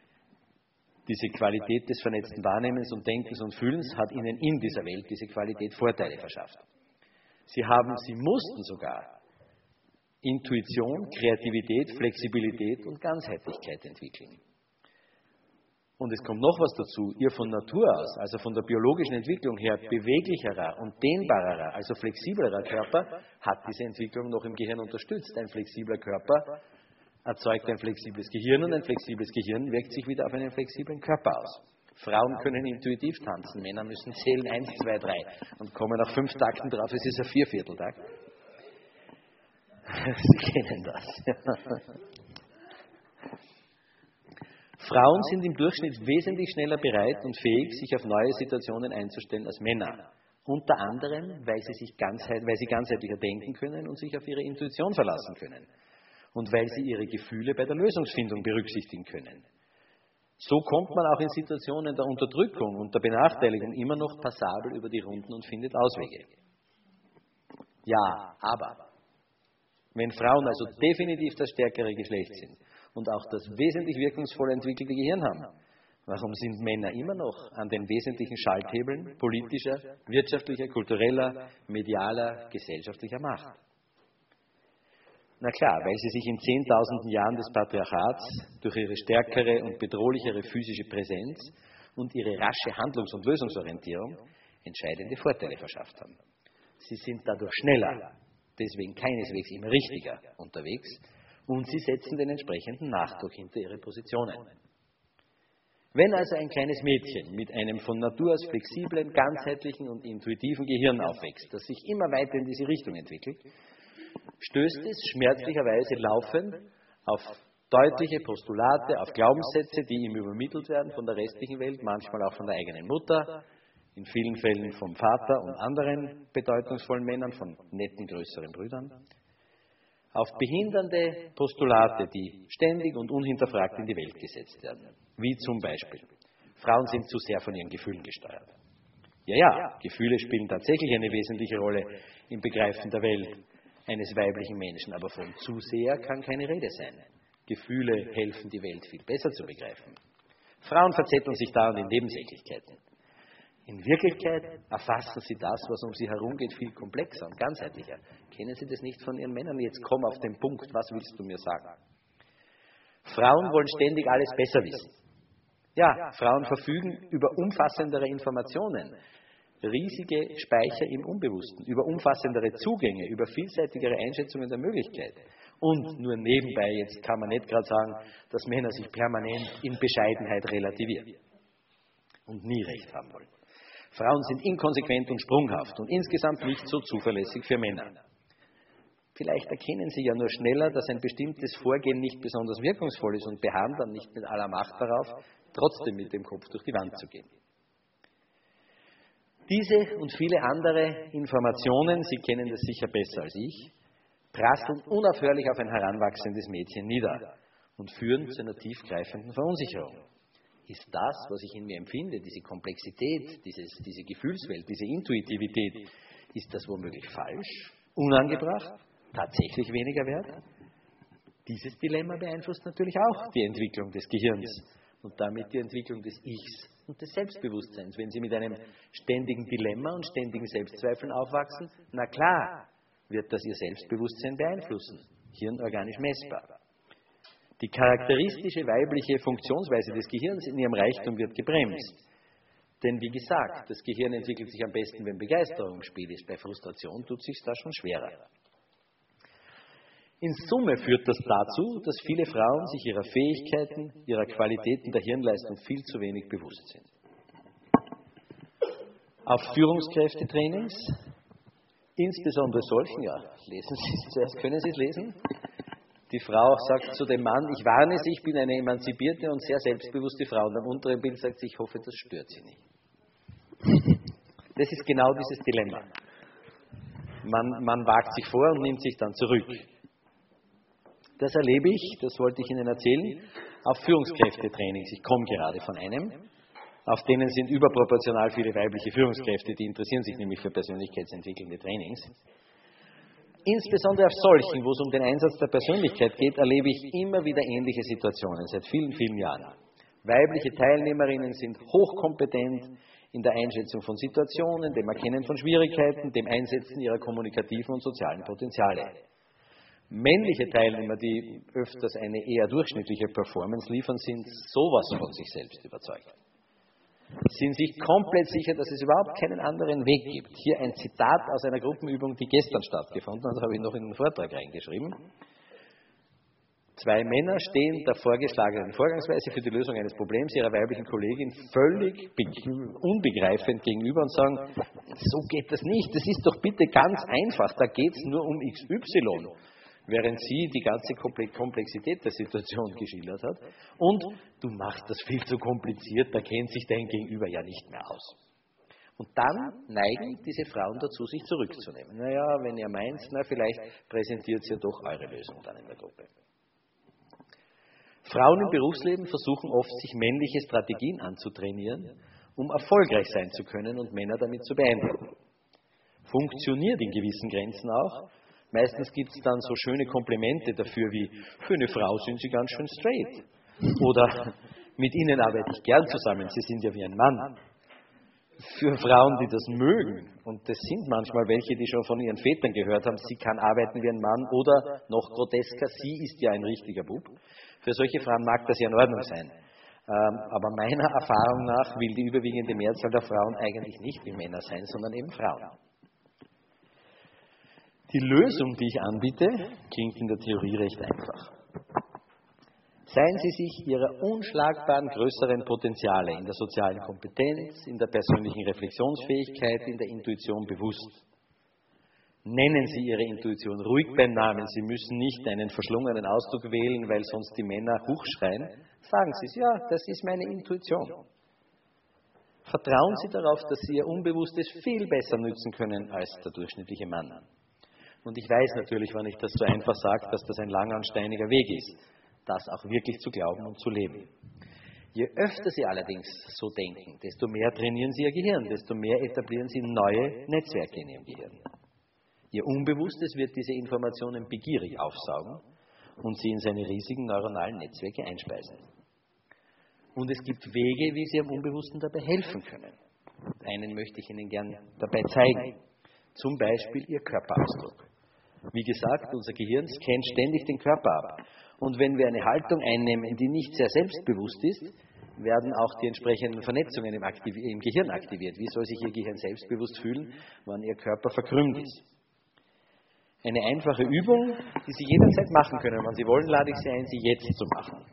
[SPEAKER 4] Diese Qualität des vernetzten Wahrnehmens und Denkens und Fühlens hat Ihnen in dieser Welt diese Qualität Vorteile verschafft. Sie haben, Sie mussten sogar Intuition, Kreativität, Flexibilität und Ganzheitlichkeit entwickeln. Und es kommt noch was dazu. Ihr von Natur aus, also von der biologischen Entwicklung her, beweglicherer und dehnbarerer, also flexiblerer Körper, hat diese Entwicklung noch im Gehirn unterstützt. Ein flexibler Körper erzeugt ein flexibles Gehirn und ein flexibles Gehirn wirkt sich wieder auf einen flexiblen Körper aus. Frauen können intuitiv tanzen, Männer müssen zählen eins, zwei, drei und kommen nach fünf Takten drauf, es ist ein Viervierteltakt. Sie kennen das. Frauen sind im Durchschnitt wesentlich schneller bereit und fähig, sich auf neue Situationen einzustellen als Männer. Unter anderem, weil sie, sich ganzheit, weil sie ganzheitlicher denken können und sich auf ihre Intuition verlassen können. Und weil sie ihre Gefühle bei der Lösungsfindung berücksichtigen können. So kommt man auch in Situationen der Unterdrückung und der Benachteiligung immer noch passabel über die Runden und findet Auswege. Ja, aber wenn Frauen also definitiv das stärkere Geschlecht sind und auch das wesentlich wirkungsvoll entwickelte Gehirn haben, warum sind Männer immer noch an den wesentlichen Schalthebeln politischer, wirtschaftlicher, kultureller, medialer, gesellschaftlicher Macht? Na klar, weil sie sich in zehntausenden Jahren des Patriarchats durch ihre stärkere und bedrohlichere physische Präsenz und ihre rasche Handlungs- und Lösungsorientierung entscheidende Vorteile verschafft haben. Sie sind dadurch schneller, deswegen keineswegs immer richtiger unterwegs und sie setzen den entsprechenden Nachdruck hinter ihre Positionen. Wenn also ein kleines Mädchen mit einem von Natur aus flexiblen, ganzheitlichen und intuitiven Gehirn aufwächst, das sich immer weiter in diese Richtung entwickelt, stößt es schmerzlicherweise laufend auf deutliche Postulate, auf Glaubenssätze, die ihm übermittelt werden von der restlichen Welt, manchmal auch von der eigenen Mutter, in vielen Fällen vom Vater und anderen bedeutungsvollen Männern, von netten größeren Brüdern, auf behindernde Postulate, die ständig und unhinterfragt in die Welt gesetzt werden. Wie zum Beispiel, Frauen sind zu sehr von ihren Gefühlen gesteuert. Ja, ja, Gefühle spielen tatsächlich eine wesentliche Rolle im Begreifen der Welt eines weiblichen Menschen, aber von zu sehr kann keine Rede sein. Gefühle helfen, die Welt viel besser zu begreifen. Frauen verzetteln sich dauernd in Nebensächlichkeiten. In Wirklichkeit erfassen sie das, was um sie herum geht, viel komplexer und ganzheitlicher. Kennen Sie das nicht von Ihren Männern? Jetzt komm auf den Punkt, was willst du mir sagen? Frauen wollen ständig alles besser wissen. Ja, Frauen verfügen über umfassendere Informationen, riesige Speicher im Unbewussten, über umfassendere Zugänge, über vielseitigere Einschätzungen der Möglichkeit. Und nur nebenbei, jetzt kann man nicht gerade sagen, dass Männer sich permanent in Bescheidenheit relativieren und nie recht haben wollen. Frauen sind inkonsequent und sprunghaft und insgesamt nicht so zuverlässig für Männer. Vielleicht erkennen sie ja nur schneller, dass ein bestimmtes Vorgehen nicht besonders wirkungsvoll ist und beharren dann nicht mit aller Macht darauf, trotzdem mit dem Kopf durch die Wand zu gehen. Diese und viele andere Informationen, Sie kennen das sicher besser als ich, prasseln unaufhörlich auf ein heranwachsendes Mädchen nieder und führen zu einer tiefgreifenden Verunsicherung. Ist das, was ich in mir empfinde, diese Komplexität, dieses, diese Gefühlswelt, diese Intuitivität, ist das womöglich falsch, unangebracht, tatsächlich weniger wert? Dieses Dilemma beeinflusst natürlich auch die Entwicklung des Gehirns und damit die Entwicklung des Ichs und des Selbstbewusstseins. Wenn Sie mit einem ständigen Dilemma und ständigen Selbstzweifeln aufwachsen, na klar, wird das Ihr Selbstbewusstsein beeinflussen, hirnorganisch messbar. Die charakteristische weibliche Funktionsweise des Gehirns in ihrem Reichtum wird gebremst. Denn wie gesagt, das Gehirn entwickelt sich am besten, wenn Begeisterung im Spiel ist. Bei Frustration tut es sich da schon schwerer. In Summe führt das dazu, dass viele Frauen sich ihrer Fähigkeiten, ihrer Qualitäten der Hirnleistung viel zu wenig bewusst sind. Auf Führungskräftetrainings, insbesondere solchen, ja, lesen Sie es zuerst, können Sie es lesen? Die Frau sagt zu dem Mann, ich warne Sie, ich bin eine emanzipierte und sehr selbstbewusste Frau. Und am unteren Bild sagt sie, ich hoffe, das stört Sie nicht. Das ist genau dieses Dilemma. Man, man wagt sich vor und nimmt sich dann zurück. Das erlebe ich, das wollte ich Ihnen erzählen, auf Führungskräftetrainings. Ich komme gerade von einem, auf denen sind überproportional viele weibliche Führungskräfte, die interessieren sich nämlich für persönlichkeitsentwickelnde Trainings. Insbesondere auf solchen, wo es um den Einsatz der Persönlichkeit geht, erlebe ich immer wieder ähnliche Situationen, seit vielen, vielen Jahren. Weibliche Teilnehmerinnen sind hochkompetent in der Einschätzung von Situationen, dem Erkennen von Schwierigkeiten, dem Einsetzen ihrer kommunikativen und sozialen Potenziale. Männliche Teilnehmer, die öfters eine eher durchschnittliche Performance liefern, sind sowas von sich selbst überzeugt. Sind sich komplett sicher, dass es überhaupt keinen anderen Weg gibt. Hier ein Zitat aus einer Gruppenübung, die gestern stattgefunden hat, das habe ich noch in den Vortrag reingeschrieben. Zwei Männer stehen der vorgeschlagenen Vorgangsweise für die Lösung eines Problems ihrer weiblichen Kollegin völlig unbegreifend gegenüber und sagen, so geht das nicht, das ist doch bitte ganz einfach, da geht es nur um X Y. während sie die ganze Komplexität der Situation geschildert hat. Und du machst das viel zu kompliziert, da kennt sich dein Gegenüber ja nicht mehr aus. Und dann neigen diese Frauen dazu, sich zurückzunehmen. Naja, wenn ihr meint, na, vielleicht präsentiert ihr doch eure Lösung dann in der Gruppe. Frauen im Berufsleben versuchen oft, sich männliche Strategien anzutrainieren, um erfolgreich sein zu können und Männer damit zu beeindrucken. Funktioniert in gewissen Grenzen auch. Meistens gibt es dann so schöne Komplimente dafür wie, für eine Frau sind sie ganz schön straight. Oder, mit ihnen arbeite ich gern zusammen, sie sind ja wie ein Mann. Für Frauen, die das mögen, und das sind manchmal welche, die schon von ihren Vätern gehört haben, sie kann arbeiten wie ein Mann, oder noch grotesker, sie ist ja ein richtiger Bub. Für solche Frauen mag das ja in Ordnung sein. Ähm, aber meiner Erfahrung nach will die überwiegende Mehrzahl der Frauen eigentlich nicht wie Männer sein, sondern eben Frauen. Die Lösung, die ich anbiete, klingt in der Theorie recht einfach. Seien Sie sich Ihrer unschlagbaren größeren Potenziale in der sozialen Kompetenz, in der persönlichen Reflexionsfähigkeit, in der Intuition bewusst. Nennen Sie Ihre Intuition ruhig beim Namen. Sie müssen nicht einen verschlungenen Ausdruck wählen, weil sonst die Männer hochschreien. Sagen Sie es, ja, das ist meine Intuition. Vertrauen Sie darauf, dass Sie Ihr Unbewusstes viel besser nützen können als der durchschnittliche Mann. Und ich weiß natürlich, wenn ich das so einfach sage, dass das ein langer und steiniger Weg ist, das auch wirklich zu glauben und zu leben. Je öfter Sie allerdings so denken, desto mehr trainieren Sie Ihr Gehirn, desto mehr etablieren Sie neue Netzwerke in Ihrem Gehirn. Ihr Unbewusstes wird diese Informationen begierig aufsaugen und sie in seine riesigen neuronalen Netzwerke einspeisen. Und es gibt Wege, wie Sie Ihrem Unbewussten dabei helfen können. Einen möchte ich Ihnen gern dabei zeigen. Zum Beispiel Ihr Körperausdruck. Wie gesagt, unser Gehirn scannt ständig den Körper ab. Und wenn wir eine Haltung einnehmen, die nicht sehr selbstbewusst ist, werden auch die entsprechenden Vernetzungen im, Aktiv- im Gehirn aktiviert. Wie soll sich Ihr Gehirn selbstbewusst fühlen, wenn Ihr Körper verkrümmt ist? Eine einfache Übung, die Sie jederzeit machen können. Wenn Sie wollen, lade ich Sie ein, sie jetzt zu machen.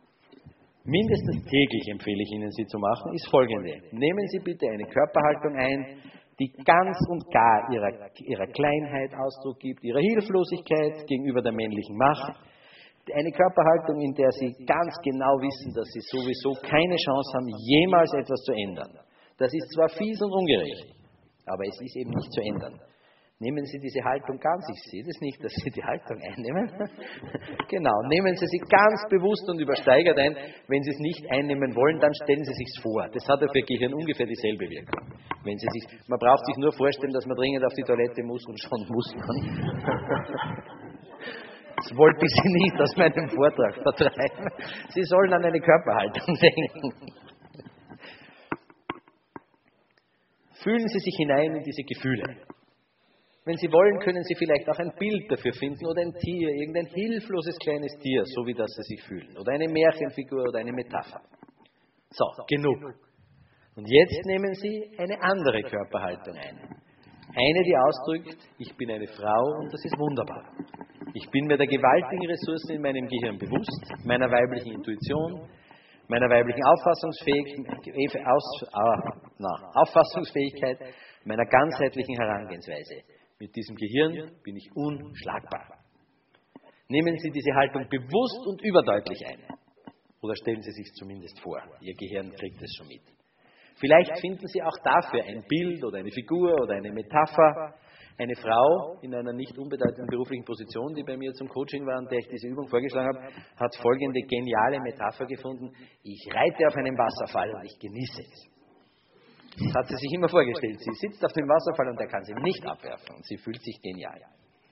[SPEAKER 4] Mindestens täglich empfehle ich Ihnen, sie zu machen, ist folgende. Nehmen Sie bitte eine Körperhaltung ein, die ganz und gar ihrer, ihrer Kleinheit Ausdruck gibt, ihrer Hilflosigkeit gegenüber der männlichen Macht. Eine Körperhaltung, in der Sie ganz genau wissen, dass Sie sowieso keine Chance haben, jemals etwas zu ändern. Das ist zwar fies und ungerecht, aber es ist eben nicht zu ändern. Nehmen Sie diese Haltung ganz, ich sehe das nicht, dass Sie die Haltung einnehmen. Genau, nehmen Sie sie ganz bewusst und übersteigert ein. Wenn Sie es nicht einnehmen wollen, dann stellen Sie sich's vor. Das hat auf Ihr Gehirn ungefähr dieselbe Wirkung. Wenn Sie sich, man braucht sich nur vorstellen, dass man dringend auf die Toilette muss und schon muss man. Das wollte ich Sie nicht aus meinem Vortrag vertreiben. Sie sollen an eine Körperhaltung denken. Fühlen Sie sich hinein in diese Gefühle. Wenn Sie wollen, können Sie vielleicht auch ein Bild dafür finden oder ein Tier, irgendein hilfloses kleines Tier, so wie das Sie sich fühlen. Oder eine Märchenfigur oder eine Metapher. So, genug. Und jetzt nehmen Sie eine andere Körperhaltung ein. Eine, die ausdrückt, ich bin eine Frau und das ist wunderbar. Ich bin mir der gewaltigen Ressourcen in meinem Gehirn bewusst, meiner weiblichen Intuition, meiner weiblichen Auffassungsfähigkeit, aus, ah, na, Auffassungsfähigkeit, meiner ganzheitlichen Herangehensweise. Mit diesem Gehirn bin ich unschlagbar. Nehmen Sie diese Haltung bewusst und überdeutlich ein. Oder stellen Sie sich zumindest vor, Ihr Gehirn kriegt es schon mit. Vielleicht finden Sie auch dafür ein Bild oder eine Figur oder eine Metapher. Eine Frau in einer nicht unbedeutenden beruflichen Position, die bei mir zum Coaching war und der ich diese Übung vorgeschlagen habe, hat folgende geniale Metapher gefunden. Ich reite auf einem Wasserfall und ich genieße es. Das hat sie sich immer vorgestellt. Sie sitzt auf dem Wasserfall und er kann sie nicht abwerfen und sie fühlt sich genial.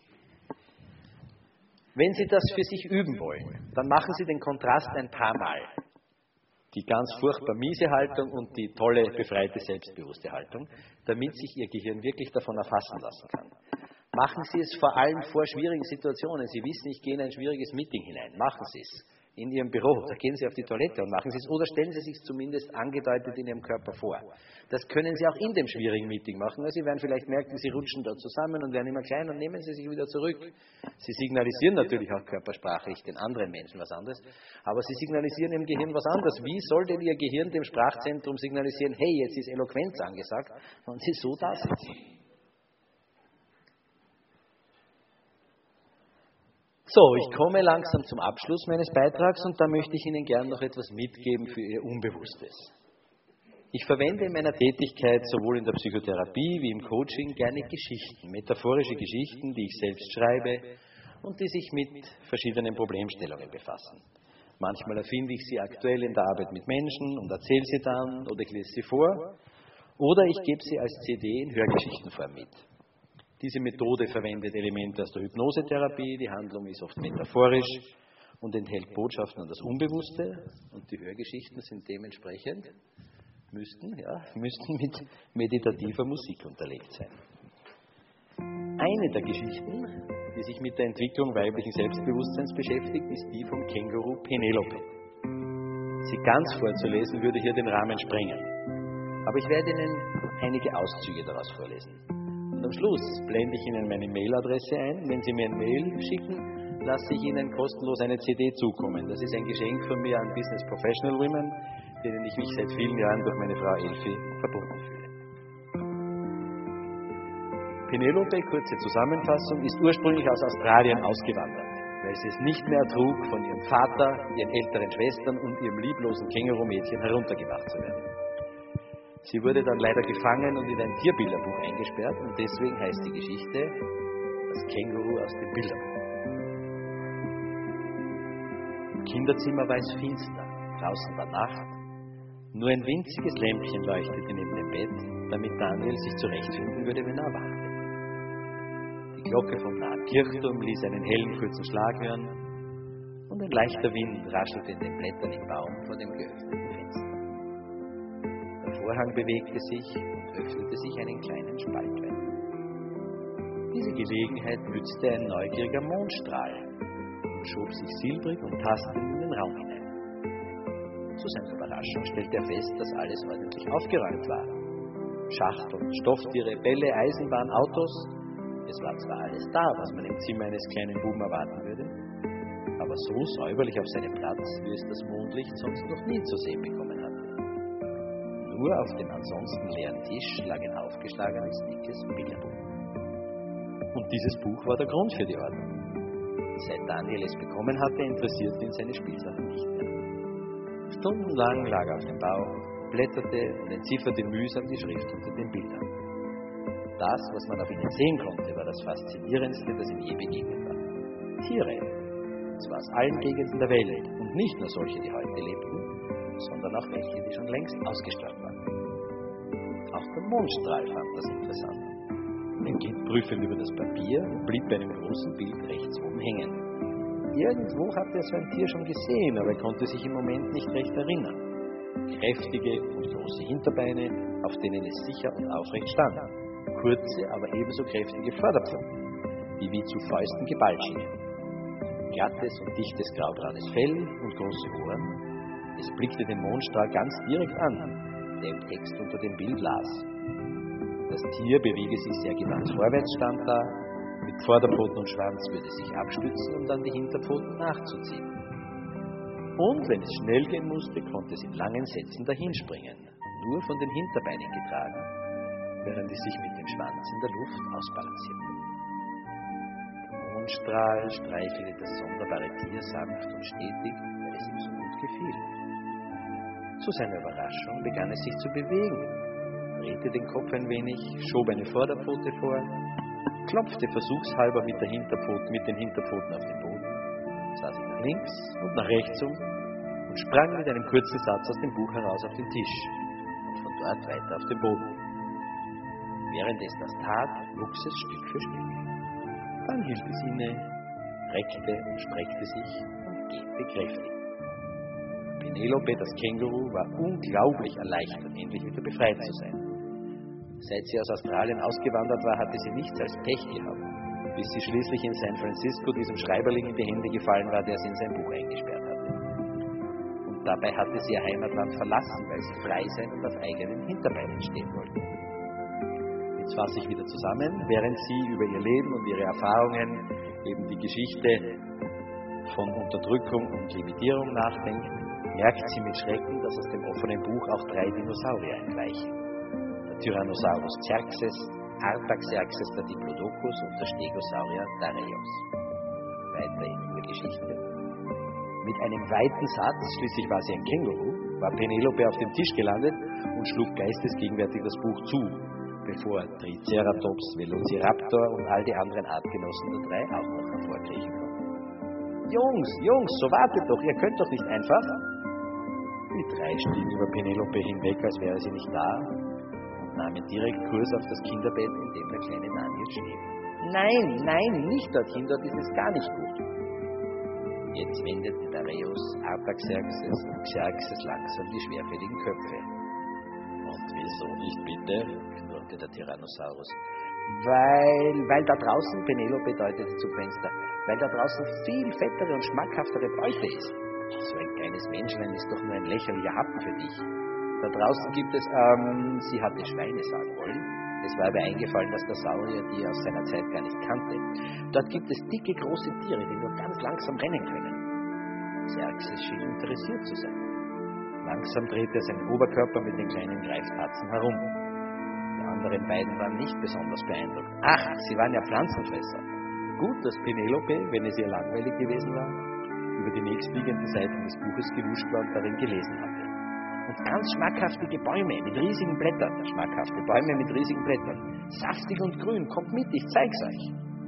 [SPEAKER 4] Wenn Sie das für sich üben wollen, dann machen Sie den Kontrast ein paar Mal. Die ganz furchtbar miese Haltung und die tolle, befreite, selbstbewusste Haltung, damit sich Ihr Gehirn wirklich davon erfassen lassen kann. Machen Sie es vor allem vor schwierigen Situationen. Sie wissen, ich gehe in ein schwieriges Meeting hinein. Machen Sie es. In Ihrem Büro, da gehen Sie auf die Toilette und machen Sie es, oder stellen Sie sich zumindest angedeutet in Ihrem Körper vor. Das können Sie auch in dem schwierigen Meeting machen. Sie werden vielleicht merken, Sie rutschen da zusammen und werden immer kleiner und nehmen Sie sich wieder zurück. Sie signalisieren natürlich auch körpersprachlich den anderen Menschen was anderes, aber Sie signalisieren Ihrem Gehirn was anderes. Wie soll denn Ihr Gehirn dem Sprachzentrum signalisieren, hey, jetzt ist Eloquenz angesagt, wenn Sie so da sitzen? So, ich komme langsam zum Abschluss meines Beitrags und da möchte ich Ihnen gerne noch etwas mitgeben für Ihr Unbewusstes. Ich verwende in meiner Tätigkeit sowohl in der Psychotherapie wie im Coaching gerne Geschichten, metaphorische Geschichten, die ich selbst schreibe und die sich mit verschiedenen Problemstellungen befassen. Manchmal erfinde ich sie aktuell in der Arbeit mit Menschen und erzähle sie dann oder ich lese sie vor oder ich gebe sie als C D in Hörgeschichtenform mit. Diese Methode verwendet Elemente aus der Hypnosetherapie, die Handlung ist oft metaphorisch und enthält Botschaften an das Unbewusste und die Hörgeschichten sind dementsprechend, müssten, ja, müssten mit meditativer Musik unterlegt sein. Eine der Geschichten, die sich mit der Entwicklung weiblichen Selbstbewusstseins beschäftigt, ist die vom Känguru Penelope. Sie ganz vorzulesen würde hier den Rahmen sprengen, aber ich werde Ihnen einige Auszüge daraus vorlesen. Und am Schluss blende ich Ihnen meine Mailadresse ein. Wenn Sie mir ein Mail schicken, lasse ich Ihnen kostenlos eine C D zukommen. Das ist ein Geschenk von mir an Business Professional Women, denen ich mich seit vielen Jahren durch meine Frau Elfi verbunden fühle. Penelope, kurze Zusammenfassung, ist ursprünglich aus Australien ausgewandert, weil sie es nicht mehr ertrug, von ihrem Vater, ihren älteren Schwestern und ihrem lieblosen Känguru-Mädchen heruntergebracht zu werden. Sie wurde dann leider gefangen und in ein Tierbilderbuch eingesperrt und deswegen heißt die Geschichte Das Känguru aus dem Bilderbuch. Im Kinderzimmer war es finster, draußen war Nacht, nur ein winziges Lämpchen leuchtete neben dem Bett, damit Daniel sich zurechtfinden würde, wenn er erwachte. Die Glocke vom nahen Kirchturm ließ einen hellen, kurzen Schlag hören und ein leichter Wind raschelte in den Blättern im Baum vor dem geöffneten Fenster. Der Vorhang bewegte sich und öffnete sich einen kleinen Spalt weit. Diese Gelegenheit nützte ein neugieriger Mondstrahl und schob sich silbrig und tastend in den Raum hinein. Zu seiner Überraschung stellte er fest, dass alles ordentlich aufgeräumt war. Schachteln, Stofftiere, Bälle, Eisenbahn, Autos. Es war zwar alles da, was man im Zimmer eines kleinen Buben erwarten würde, aber so säuberlich auf seinem Platz, wie es das Mondlicht sonst noch nie zu sehen bekommen hatte. Nur auf dem ansonsten leeren Tisch lag ein aufgeschlagenes, dickes Bilderbuch. Und dieses Buch war der Grund für die Ordnung. Seit Daniel es bekommen hatte, interessierten ihn seine Spielsachen nicht mehr. Stundenlang lag er auf dem Bauch, blätterte und entzifferte mühsam die Schrift unter den Bildern. Das, was man auf ihnen sehen konnte, war das Faszinierendste, das ihm je begegnet war. Tiere, und zwar aus allen Gegenden der Welt und nicht nur solche, die heute lebten, sondern auch welche, die schon längst ausgestorben waren. Auch der Mondstrahl fand das interessant. Er ging prüfend über das Papier und blieb bei einem großen Bild rechts oben hängen. Irgendwo hatte er so ein Tier schon gesehen, aber er konnte sich im Moment nicht recht erinnern. Kräftige und große Hinterbeine, auf denen es sicher und aufrecht stand. Kurze, aber ebenso kräftige Vorderpfoten, die wie zu Fäusten geballt schienen. Glattes und dichtes graubraunes Fell und große Ohren. Es blickte den Mondstrahl ganz direkt an, der im Text unter dem Bild las. Das Tier bewege sich sehr gewandt vorwärts, stand da, mit Vorderpfoten und Schwanz würde es sich abstützen, um dann die Hinterpfoten nachzuziehen. Und wenn es schnell gehen musste, konnte es in langen Sätzen dahinspringen, nur von den Hinterbeinen getragen, während es sich mit dem Schwanz in der Luft ausbalancierte. Der Mondstrahl streichelte das sonderbare Tier sanft und stetig, weil es ihm so gut gefiel. Zu seiner Überraschung begann es sich zu bewegen, drehte den Kopf ein wenig, schob eine Vorderpfote vor, klopfte versuchshalber mit, der Hinterpfote, mit den Hinterpfoten auf den Boden, sah sich nach links und nach rechts um und sprang mit einem kurzen Satz aus dem Buch heraus auf den Tisch und von dort weiter auf den Boden. Während es das tat, wuchs es Stück für Stück. Dann hielt es inne, reckte und streckte sich und gähnte kräftig. Penelope, das Känguru, war unglaublich erleichtert, endlich wieder befreit zu sein. Seit sie aus Australien ausgewandert war, hatte sie nichts als Pech gehabt, bis sie schließlich in San Francisco diesem Schreiberling in die Hände gefallen war, der sie in sein Buch eingesperrt hatte. Und dabei hatte sie ihr Heimatland verlassen, weil sie frei sein und auf eigenen Hinterbeinen stehen wollte. Jetzt fasse ich wieder zusammen, während sie über ihr Leben und ihre Erfahrungen, eben die Geschichte von Unterdrückung und Limitierung nachdenkt, merkt sie mit Schrecken, dass aus dem offenen Buch auch drei Dinosaurier entweichen. Der Tyrannosaurus Xerxes, Artaxerxes der Diplodocus und der Stegosaurier Dareios. weiter in ihrer Geschichte. Mit einem weiten Satz, schließlich war sie ein Känguru, war Penelope auf dem Tisch gelandet und schlug geistesgegenwärtig das Buch zu, bevor Triceratops, Velociraptor und all die anderen Artgenossen der drei auch noch hervorkriechen konnten. Jungs, Jungs, so wartet doch, ihr könnt doch nicht einfach. Die drei stiegen über Penelope hinweg, als wäre sie nicht da, und nahmen direkt Kurs auf das Kinderbett, in dem der kleine Daniel schlief. Nein, nein, nicht dorthin, dort ist es gar nicht gut. Jetzt wendeten Dareios, Artaxerxes und Xerxes langsam die schwerfälligen Köpfe. Und wieso nicht bitte? Knurrte der Tyrannosaurus. Weil, weil da draußen, Penelope deutete zum Fenster, weil da draußen viel fettere und schmackhaftere Beute ist. So ein kleines Menschlein ist doch nur ein lächerlicher Happen für dich. Da draußen gibt es, ähm, sie hatte Schweine sagen wollen. Es war aber eingefallen, dass der Saurier die aus seiner Zeit gar nicht kannte. Dort gibt es dicke, große Tiere, die nur ganz langsam rennen können. Xerxes schien interessiert zu sein. Langsam drehte er seinen Oberkörper mit den kleinen Greiftatzen herum. Die anderen beiden waren nicht besonders beeindruckt. Ach, sie waren ja Pflanzenfresser. Gut, dass Penelope, wenn es ihr langweilig gewesen war, über die nächstliegenden Seiten des Buches gewuscht war und darin gelesen hatte. Und ganz schmackhaftige Bäume mit riesigen Blättern, schmackhafte Bäume mit riesigen Blättern, saftig und grün, kommt mit, ich zeig's euch.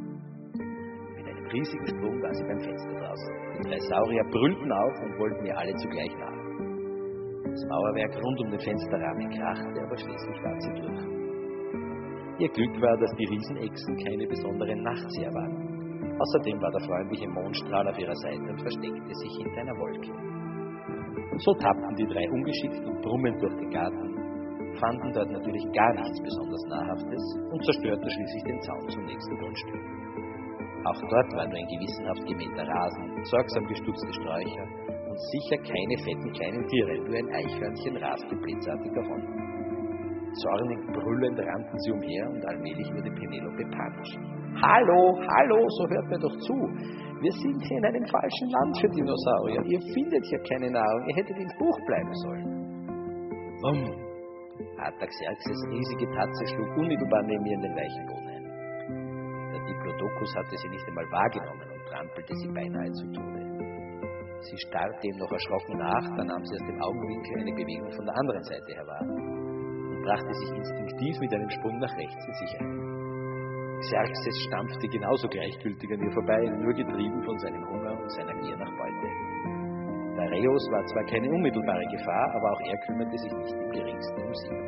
[SPEAKER 4] Mit einem riesigen Sprung war sie beim Fenster draußen. Die drei Saurier brüllten auf und wollten ihr alle zugleich nach. Das Mauerwerk rund um den Fensterrahmen krachte, aber schließlich war sie durch. Ihr Glück war, dass die Riesenechsen keine besonderen Nachtseher waren. Außerdem war der freundliche Mondstrahl auf ihrer Seite und versteckte sich hinter einer Wolke. So tappten die drei ungeschickt und brummend durch den Garten, fanden dort natürlich gar nichts besonders Nahrhaftes und zerstörten schließlich den Zaun zum nächsten Grundstück. Auch dort war nur ein gewissenhaft gemähter Rasen, sorgsam gestutzte Sträucher und sicher keine fetten kleinen Tiere, nur ein Eichhörnchen raste blitzartig davon. Zornig brüllend rannten sie umher und allmählich wurde Penelope panisch. Hallo, hallo, so hört mir doch zu. Wir sind hier in einem falschen Land für Dinosaurier. Ihr findet hier keine Nahrung, ihr hättet im Buch bleiben sollen. Wumm! Artaxerxes' riesige Tatze schlug unmittelbar neben ihr in den weichen Boden ein. Der Diplodocus hatte sie nicht einmal wahrgenommen und trampelte sie beinahe zu Tode. Sie starrte ihm noch erschrocken nach, dann nahm sie aus dem Augenwinkel eine Bewegung von der anderen Seite her wahr und brachte sich instinktiv mit einem Sprung nach rechts in Sicherheit. Xerxes stampfte genauso gleichgültig an ihr vorbei, nur getrieben von seinem Hunger und seiner Gier nach Beute. Dareios war zwar keine unmittelbare Gefahr, aber auch er kümmerte sich nicht im geringsten um sie.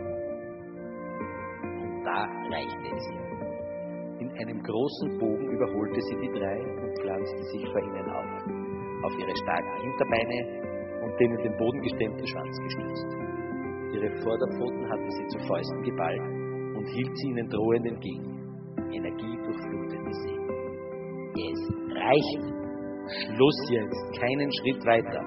[SPEAKER 4] Und da reichte es ihr. In einem großen Bogen überholte sie die drei und pflanzte sich vor ihnen auf, auf ihre starken Hinterbeine und den in den Boden gestemmten Schwanz gestützt. Ihre Vorderpfoten hatte sie zu Fäusten geballt und hielt sie ihnen drohend entgegen. Energie durchflutete sie. Es reicht. Schluss jetzt. Keinen Schritt weiter.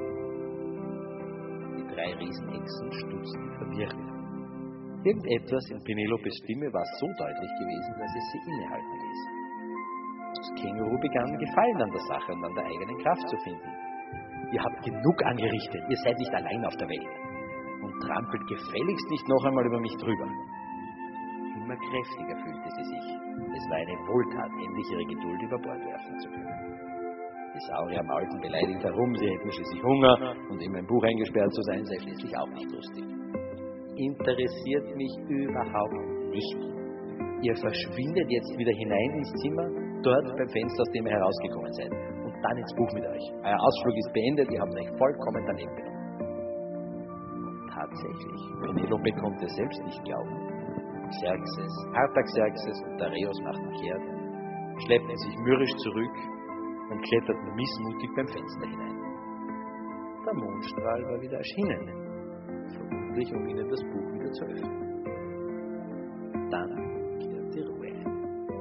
[SPEAKER 4] Die drei Riesenechsen stutzten verwirrt. Irgendetwas in Penelopes Stimme war so deutlich gewesen, dass es sie innehalten ließ. Das Känguru begann Gefallen an der Sache und an der eigenen Kraft zu finden. Ihr habt genug angerichtet. Ihr seid nicht allein auf der Welt. Und trampelt gefälligst nicht noch einmal über mich drüber. Immer kräftiger fühlte sie sich. Es war eine Wohltat, endlich ihre Geduld über Bord werfen zu können. Die Saurier maulten beleidigt herum, sie hätten schließlich Hunger und in mein Buch eingesperrt zu sein, sei schließlich auch nicht lustig. Interessiert mich überhaupt nicht. Ihr verschwindet jetzt wieder hinein ins Zimmer, dort beim Fenster, aus dem ihr herausgekommen seid, und dann ins Buch mit euch. Euer Ausflug ist beendet, ihr habt euch vollkommen daneben benommen. Und tatsächlich, Penelope konnte es selbst nicht glauben. Xerxes, Artaxerxes und Dareios machten kehrt, schleppten sich mürrisch zurück und kletterten missmutig beim Fenster hinein. Der Mondstrahl war wieder erschienen, vermutlich um ihnen das Buch wieder zu öffnen. Dann kehrte Ruhe ein.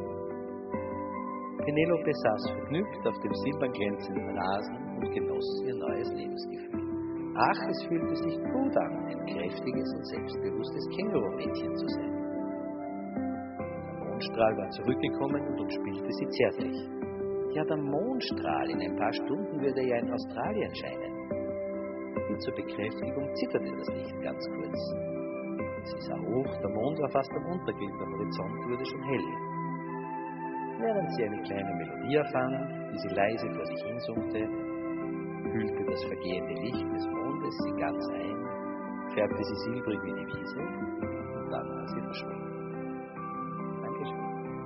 [SPEAKER 4] Penelope saß vergnügt auf dem silbernglänzenden Rasen und genoss ihr neues Lebensgefühl. Ach, es fühlte sich gut an, ein kräftiges und selbstbewusstes Känguru-Mädchen zu sein. Der Mondstrahl war zurückgekommen und umspielte sie zärtlich. Ja, der Mondstrahl, in ein paar Stunden würde ja in Australien scheinen. Wie zur Bekräftigung zitterte das Licht ganz kurz. Sie sah hoch, der Mond war fast am Untergehen, der Horizont wurde schon hell. während sie eine kleine Melodie erfand, die sie leise vor sich hinsummte, hüllte das vergehende Licht des Mondes sie ganz ein, färbte sie silbrig wie die Wiese und dann war sie verschwunden. Dankeschön.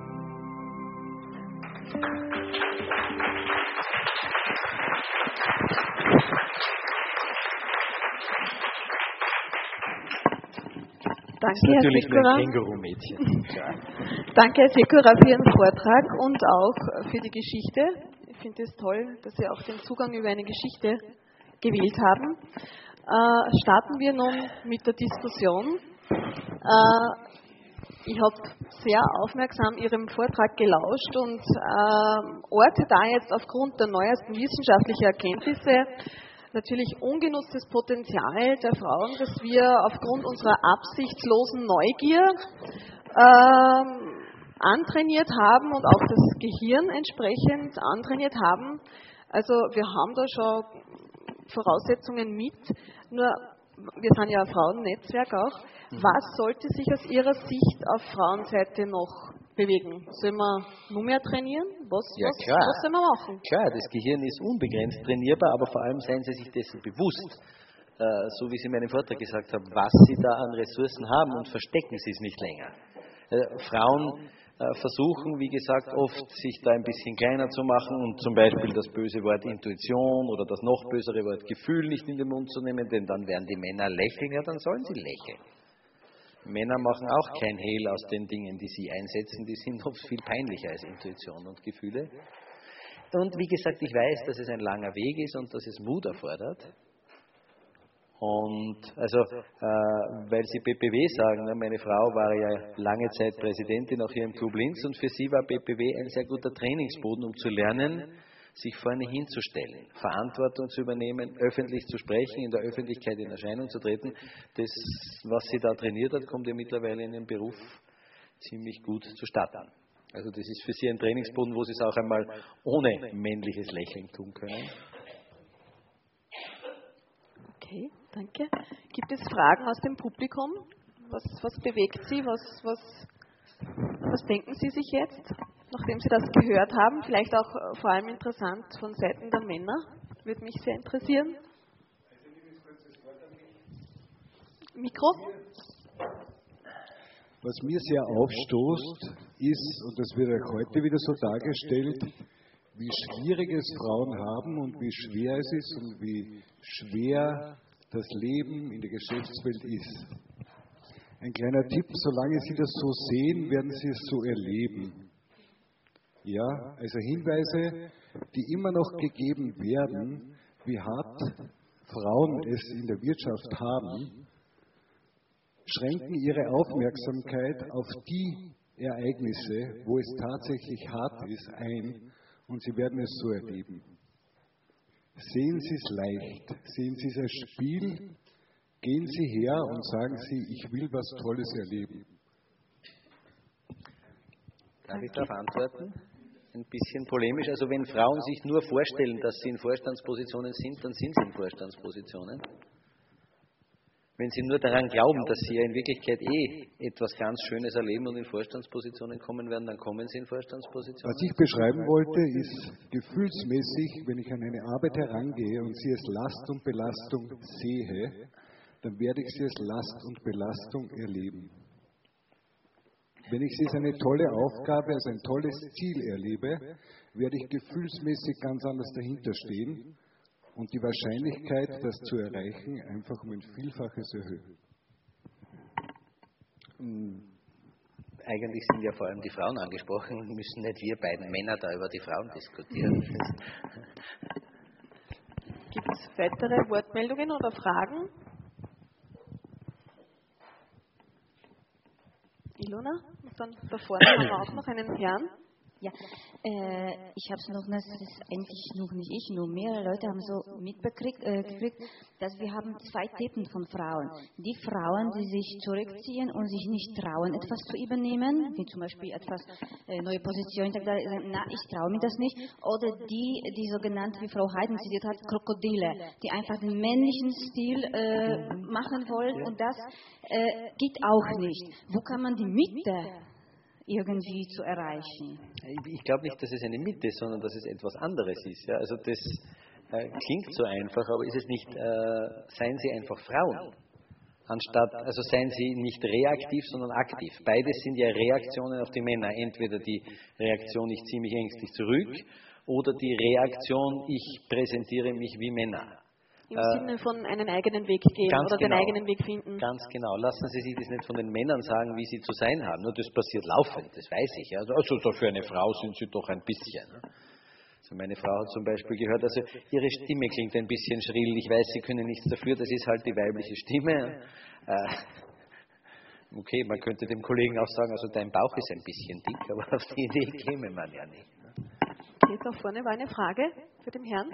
[SPEAKER 1] Danke,
[SPEAKER 4] Das ist natürlich
[SPEAKER 1] Herr
[SPEAKER 4] ein
[SPEAKER 1] Sikora.
[SPEAKER 4] Känguru-Mädchen. Klar.
[SPEAKER 1] Danke, Herr Sikora, für Ihren Vortrag und auch für die Geschichte. Ich finde es toll, dass Sie auch den Zugang über eine Geschichte gewählt haben. Äh, starten wir nun mit der Diskussion. Äh, ich habe sehr aufmerksam Ihrem Vortrag gelauscht und äh, orte da jetzt aufgrund der neuesten wissenschaftlichen Erkenntnisse natürlich ungenutztes Potenzial der Frauen, das wir aufgrund unserer absichtslosen Neugier ähm, antrainiert haben und auch das Gehirn entsprechend antrainiert haben. Also wir haben da schon Voraussetzungen mit, nur wir sind ja ein Frauennetzwerk auch. Was sollte sich aus Ihrer Sicht auf Frauenseite noch bewegen? Sollen wir nur mehr trainieren? Was,
[SPEAKER 4] Ja,
[SPEAKER 1] was,
[SPEAKER 4] klar.
[SPEAKER 1] was sollen wir machen?
[SPEAKER 4] Klar, das Gehirn ist unbegrenzt trainierbar, aber vor allem seien Sie sich dessen bewusst, äh, so wie Sie in meinem Vortrag gesagt haben, was Sie da an Ressourcen haben und verstecken Sie es nicht länger. Äh, Frauen äh, versuchen, wie gesagt, oft sich da ein bisschen kleiner zu machen und zum Beispiel das böse Wort Intuition oder das noch bösere Wort Gefühl nicht in den Mund zu nehmen, denn dann werden die Männer lächeln, ja, dann sollen sie lächeln. Männer machen auch kein Hehl aus den Dingen, die sie einsetzen, die sind oft viel peinlicher als Intuition und Gefühle. Und wie gesagt, ich weiß, dass es ein langer Weg ist und dass es Mut erfordert. Und also, äh, weil Sie B P W sagen, ne, meine Frau war ja lange Zeit Präsidentin auch hier im Club Linz und für sie war B P W ein sehr guter Trainingsboden, um zu lernen, sich vorne hinzustellen, Verantwortung zu übernehmen, öffentlich zu sprechen, in der Öffentlichkeit in Erscheinung zu treten. Das, was sie da trainiert hat, kommt ja mittlerweile in ihrem Beruf ziemlich gut zustatten. Also das ist für sie ein Trainingsboden, wo sie es auch einmal ohne männliches Lächeln tun können.
[SPEAKER 1] Okay, danke. Gibt es Fragen aus dem Publikum? Was, was bewegt Sie? Was, was, was denken Sie sich jetzt, nachdem Sie das gehört haben? Vielleicht auch äh, vor allem interessant von Seiten der Männer. Würde mich sehr interessieren. Mikro?
[SPEAKER 5] Was mir sehr aufstoßt, ist, und das wird auch heute wieder so dargestellt, wie schwierig es Frauen haben und wie schwer es ist und wie schwer das Leben in der Geschäftswelt ist. Ein kleiner Tipp, solange Sie das so sehen, werden Sie es so erleben. Ja, also Hinweise, die immer noch gegeben werden, wie hart Frauen es in der Wirtschaft haben, schränken ihre Aufmerksamkeit auf die Ereignisse, wo es tatsächlich hart ist, ein und Sie werden es so erleben. Sehen Sie es leicht, sehen Sie es als Spiel, gehen Sie her und sagen Sie, ich will was Tolles erleben.
[SPEAKER 4] Darf ich darauf antworten? Ein bisschen polemisch. Also wenn Frauen sich nur vorstellen, dass sie in Vorstandspositionen sind, dann sind sie in Vorstandspositionen. Wenn Sie nur daran glauben, dass Sie ja in Wirklichkeit eh etwas ganz Schönes erleben und in Vorstandspositionen kommen werden, dann kommen Sie in Vorstandspositionen.
[SPEAKER 5] Was ich beschreiben wollte, ist gefühlsmäßig, wenn ich an eine Arbeit herangehe und sie als Last und Belastung sehe, dann werde ich sie als Last und Belastung erleben. Wenn ich sie als eine tolle Aufgabe, als ein tolles Ziel erlebe, werde ich gefühlsmäßig ganz anders dahinter stehen und die Wahrscheinlichkeit, das zu erreichen, einfach um ein Vielfaches erhöhen.
[SPEAKER 4] Eigentlich sind ja vor allem die Frauen angesprochen und müssen nicht wir beiden Männer da über die Frauen diskutieren.
[SPEAKER 1] Gibt es weitere Wortmeldungen oder Fragen? Ilona? Und dann da vorne haben wir auch noch einen Herrn.
[SPEAKER 6] Ja, äh, ich habe es noch, das ist eigentlich noch nicht ich, nur mehrere Leute haben so mitbekriegt, äh, gekriegt, dass wir haben zwei Typen von Frauen. Die Frauen, die sich zurückziehen und sich nicht trauen, etwas zu übernehmen, wie zum Beispiel etwas, äh, neue Position, na, ich traue mir das nicht. Oder die, die sogenannte, wie Frau Heiden zitiert hat, Krokodile, die einfach den männlichen Stil äh, machen wollen und das äh, geht auch nicht. Wo kann man die Mitte irgendwie zu erreichen?
[SPEAKER 4] Ich glaube nicht, dass es eine Mitte ist, sondern dass es etwas anderes ist. Ja? Also das äh, klingt so einfach, aber ist es nicht, äh, seien Sie einfach Frauen. Anstatt, also seien Sie nicht reaktiv, sondern aktiv. Beides sind ja Reaktionen auf die Männer. Entweder die Reaktion, ich ziehe mich ängstlich zurück, oder die Reaktion, ich präsentiere mich wie Männer.
[SPEAKER 1] Im
[SPEAKER 4] Äh,
[SPEAKER 1] Sinne von einen eigenen Weg gehen
[SPEAKER 4] Ganz
[SPEAKER 1] oder
[SPEAKER 4] genau.
[SPEAKER 1] den eigenen Weg finden.
[SPEAKER 4] Ganz genau. Lassen Sie sich das nicht von den Männern sagen, wie sie zu sein haben. Nur das passiert laufend, das weiß ich. Also, also so für eine Frau sind sie doch ein bisschen. Ne? Also meine Frau hat zum Beispiel gehört, also ihre Stimme klingt ein bisschen schrill. Ich weiß, sie können nichts dafür, das ist halt die weibliche Stimme. Äh, okay, man könnte dem Kollegen auch sagen, also dein Bauch ist ein bisschen dick, aber auf die Idee käme man ja nicht. Ne?
[SPEAKER 1] Okay, da vorne war eine Frage für den Herrn.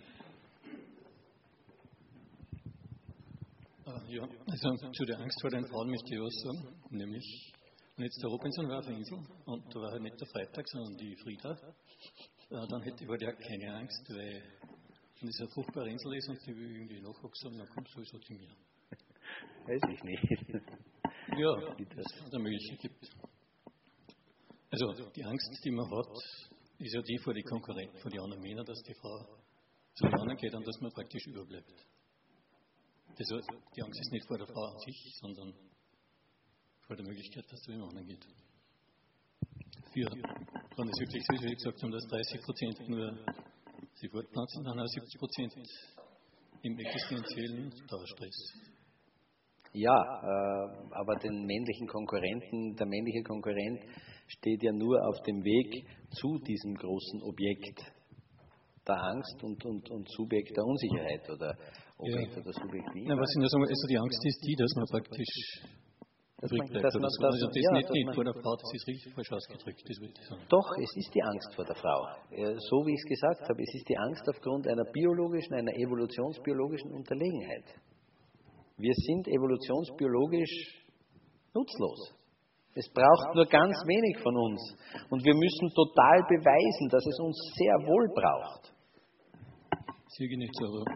[SPEAKER 7] Ja, also zu der Angst vor den Frauen möchte ich was sagen, nämlich, wenn jetzt der Robinson war auf der Insel und da war halt nicht der Freitag, sondern die Frieda, dann hätte ich halt ja keine Angst, weil wenn es eine fruchtbare Insel ist und die will irgendwie nachwachsen, dann kommt sowieso zu mir.
[SPEAKER 4] Weiß ich nicht.
[SPEAKER 7] Ja, dass es eine Möglichkeit gibt. Also die Angst, die man hat, ist ja die vor die Konkurrenten, vor die anderen Männern, dass die Frau zu den anderen geht und dass man praktisch überbleibt. Also die Angst ist nicht vor der Frau an sich, sondern vor der Möglichkeit, dass es zu dem anderen geht. Für, wenn es wirklich so ist, wie gesagt haben, dass dreißig Prozent nur sie fortpflanzen, dann auch siebzig Prozent im existenziellen Dauerstress.
[SPEAKER 4] Ja, äh, aber den männlichen Konkurrenten, der männliche Konkurrent steht ja nur auf dem Weg zu diesem großen Objekt der Angst und, und, und Subjekt der Unsicherheit oder Objekt
[SPEAKER 7] ja.
[SPEAKER 4] oder Subjekt wie.
[SPEAKER 7] Ja, was ich nur sagen will, also die Angst ist die, dass man praktisch
[SPEAKER 4] dass
[SPEAKER 7] übrig
[SPEAKER 4] man,
[SPEAKER 7] bleibt
[SPEAKER 4] dass
[SPEAKER 7] oder
[SPEAKER 4] man,
[SPEAKER 7] so.
[SPEAKER 4] dass,
[SPEAKER 7] Also das
[SPEAKER 4] ja,
[SPEAKER 7] nicht, nicht
[SPEAKER 4] man,
[SPEAKER 7] vor der Frau, das ist richtig falsch ausgedrückt, das würde ich sagen.
[SPEAKER 4] Doch, es ist die Angst vor der Frau. So wie ich es gesagt habe, es ist die Angst aufgrund einer biologischen, einer evolutionsbiologischen Unterlegenheit. Wir sind evolutionsbiologisch nutzlos. Es braucht nur ganz wenig von uns. Und wir müssen total beweisen, dass es uns sehr wohl braucht.
[SPEAKER 7] Sehe ich nicht so, aber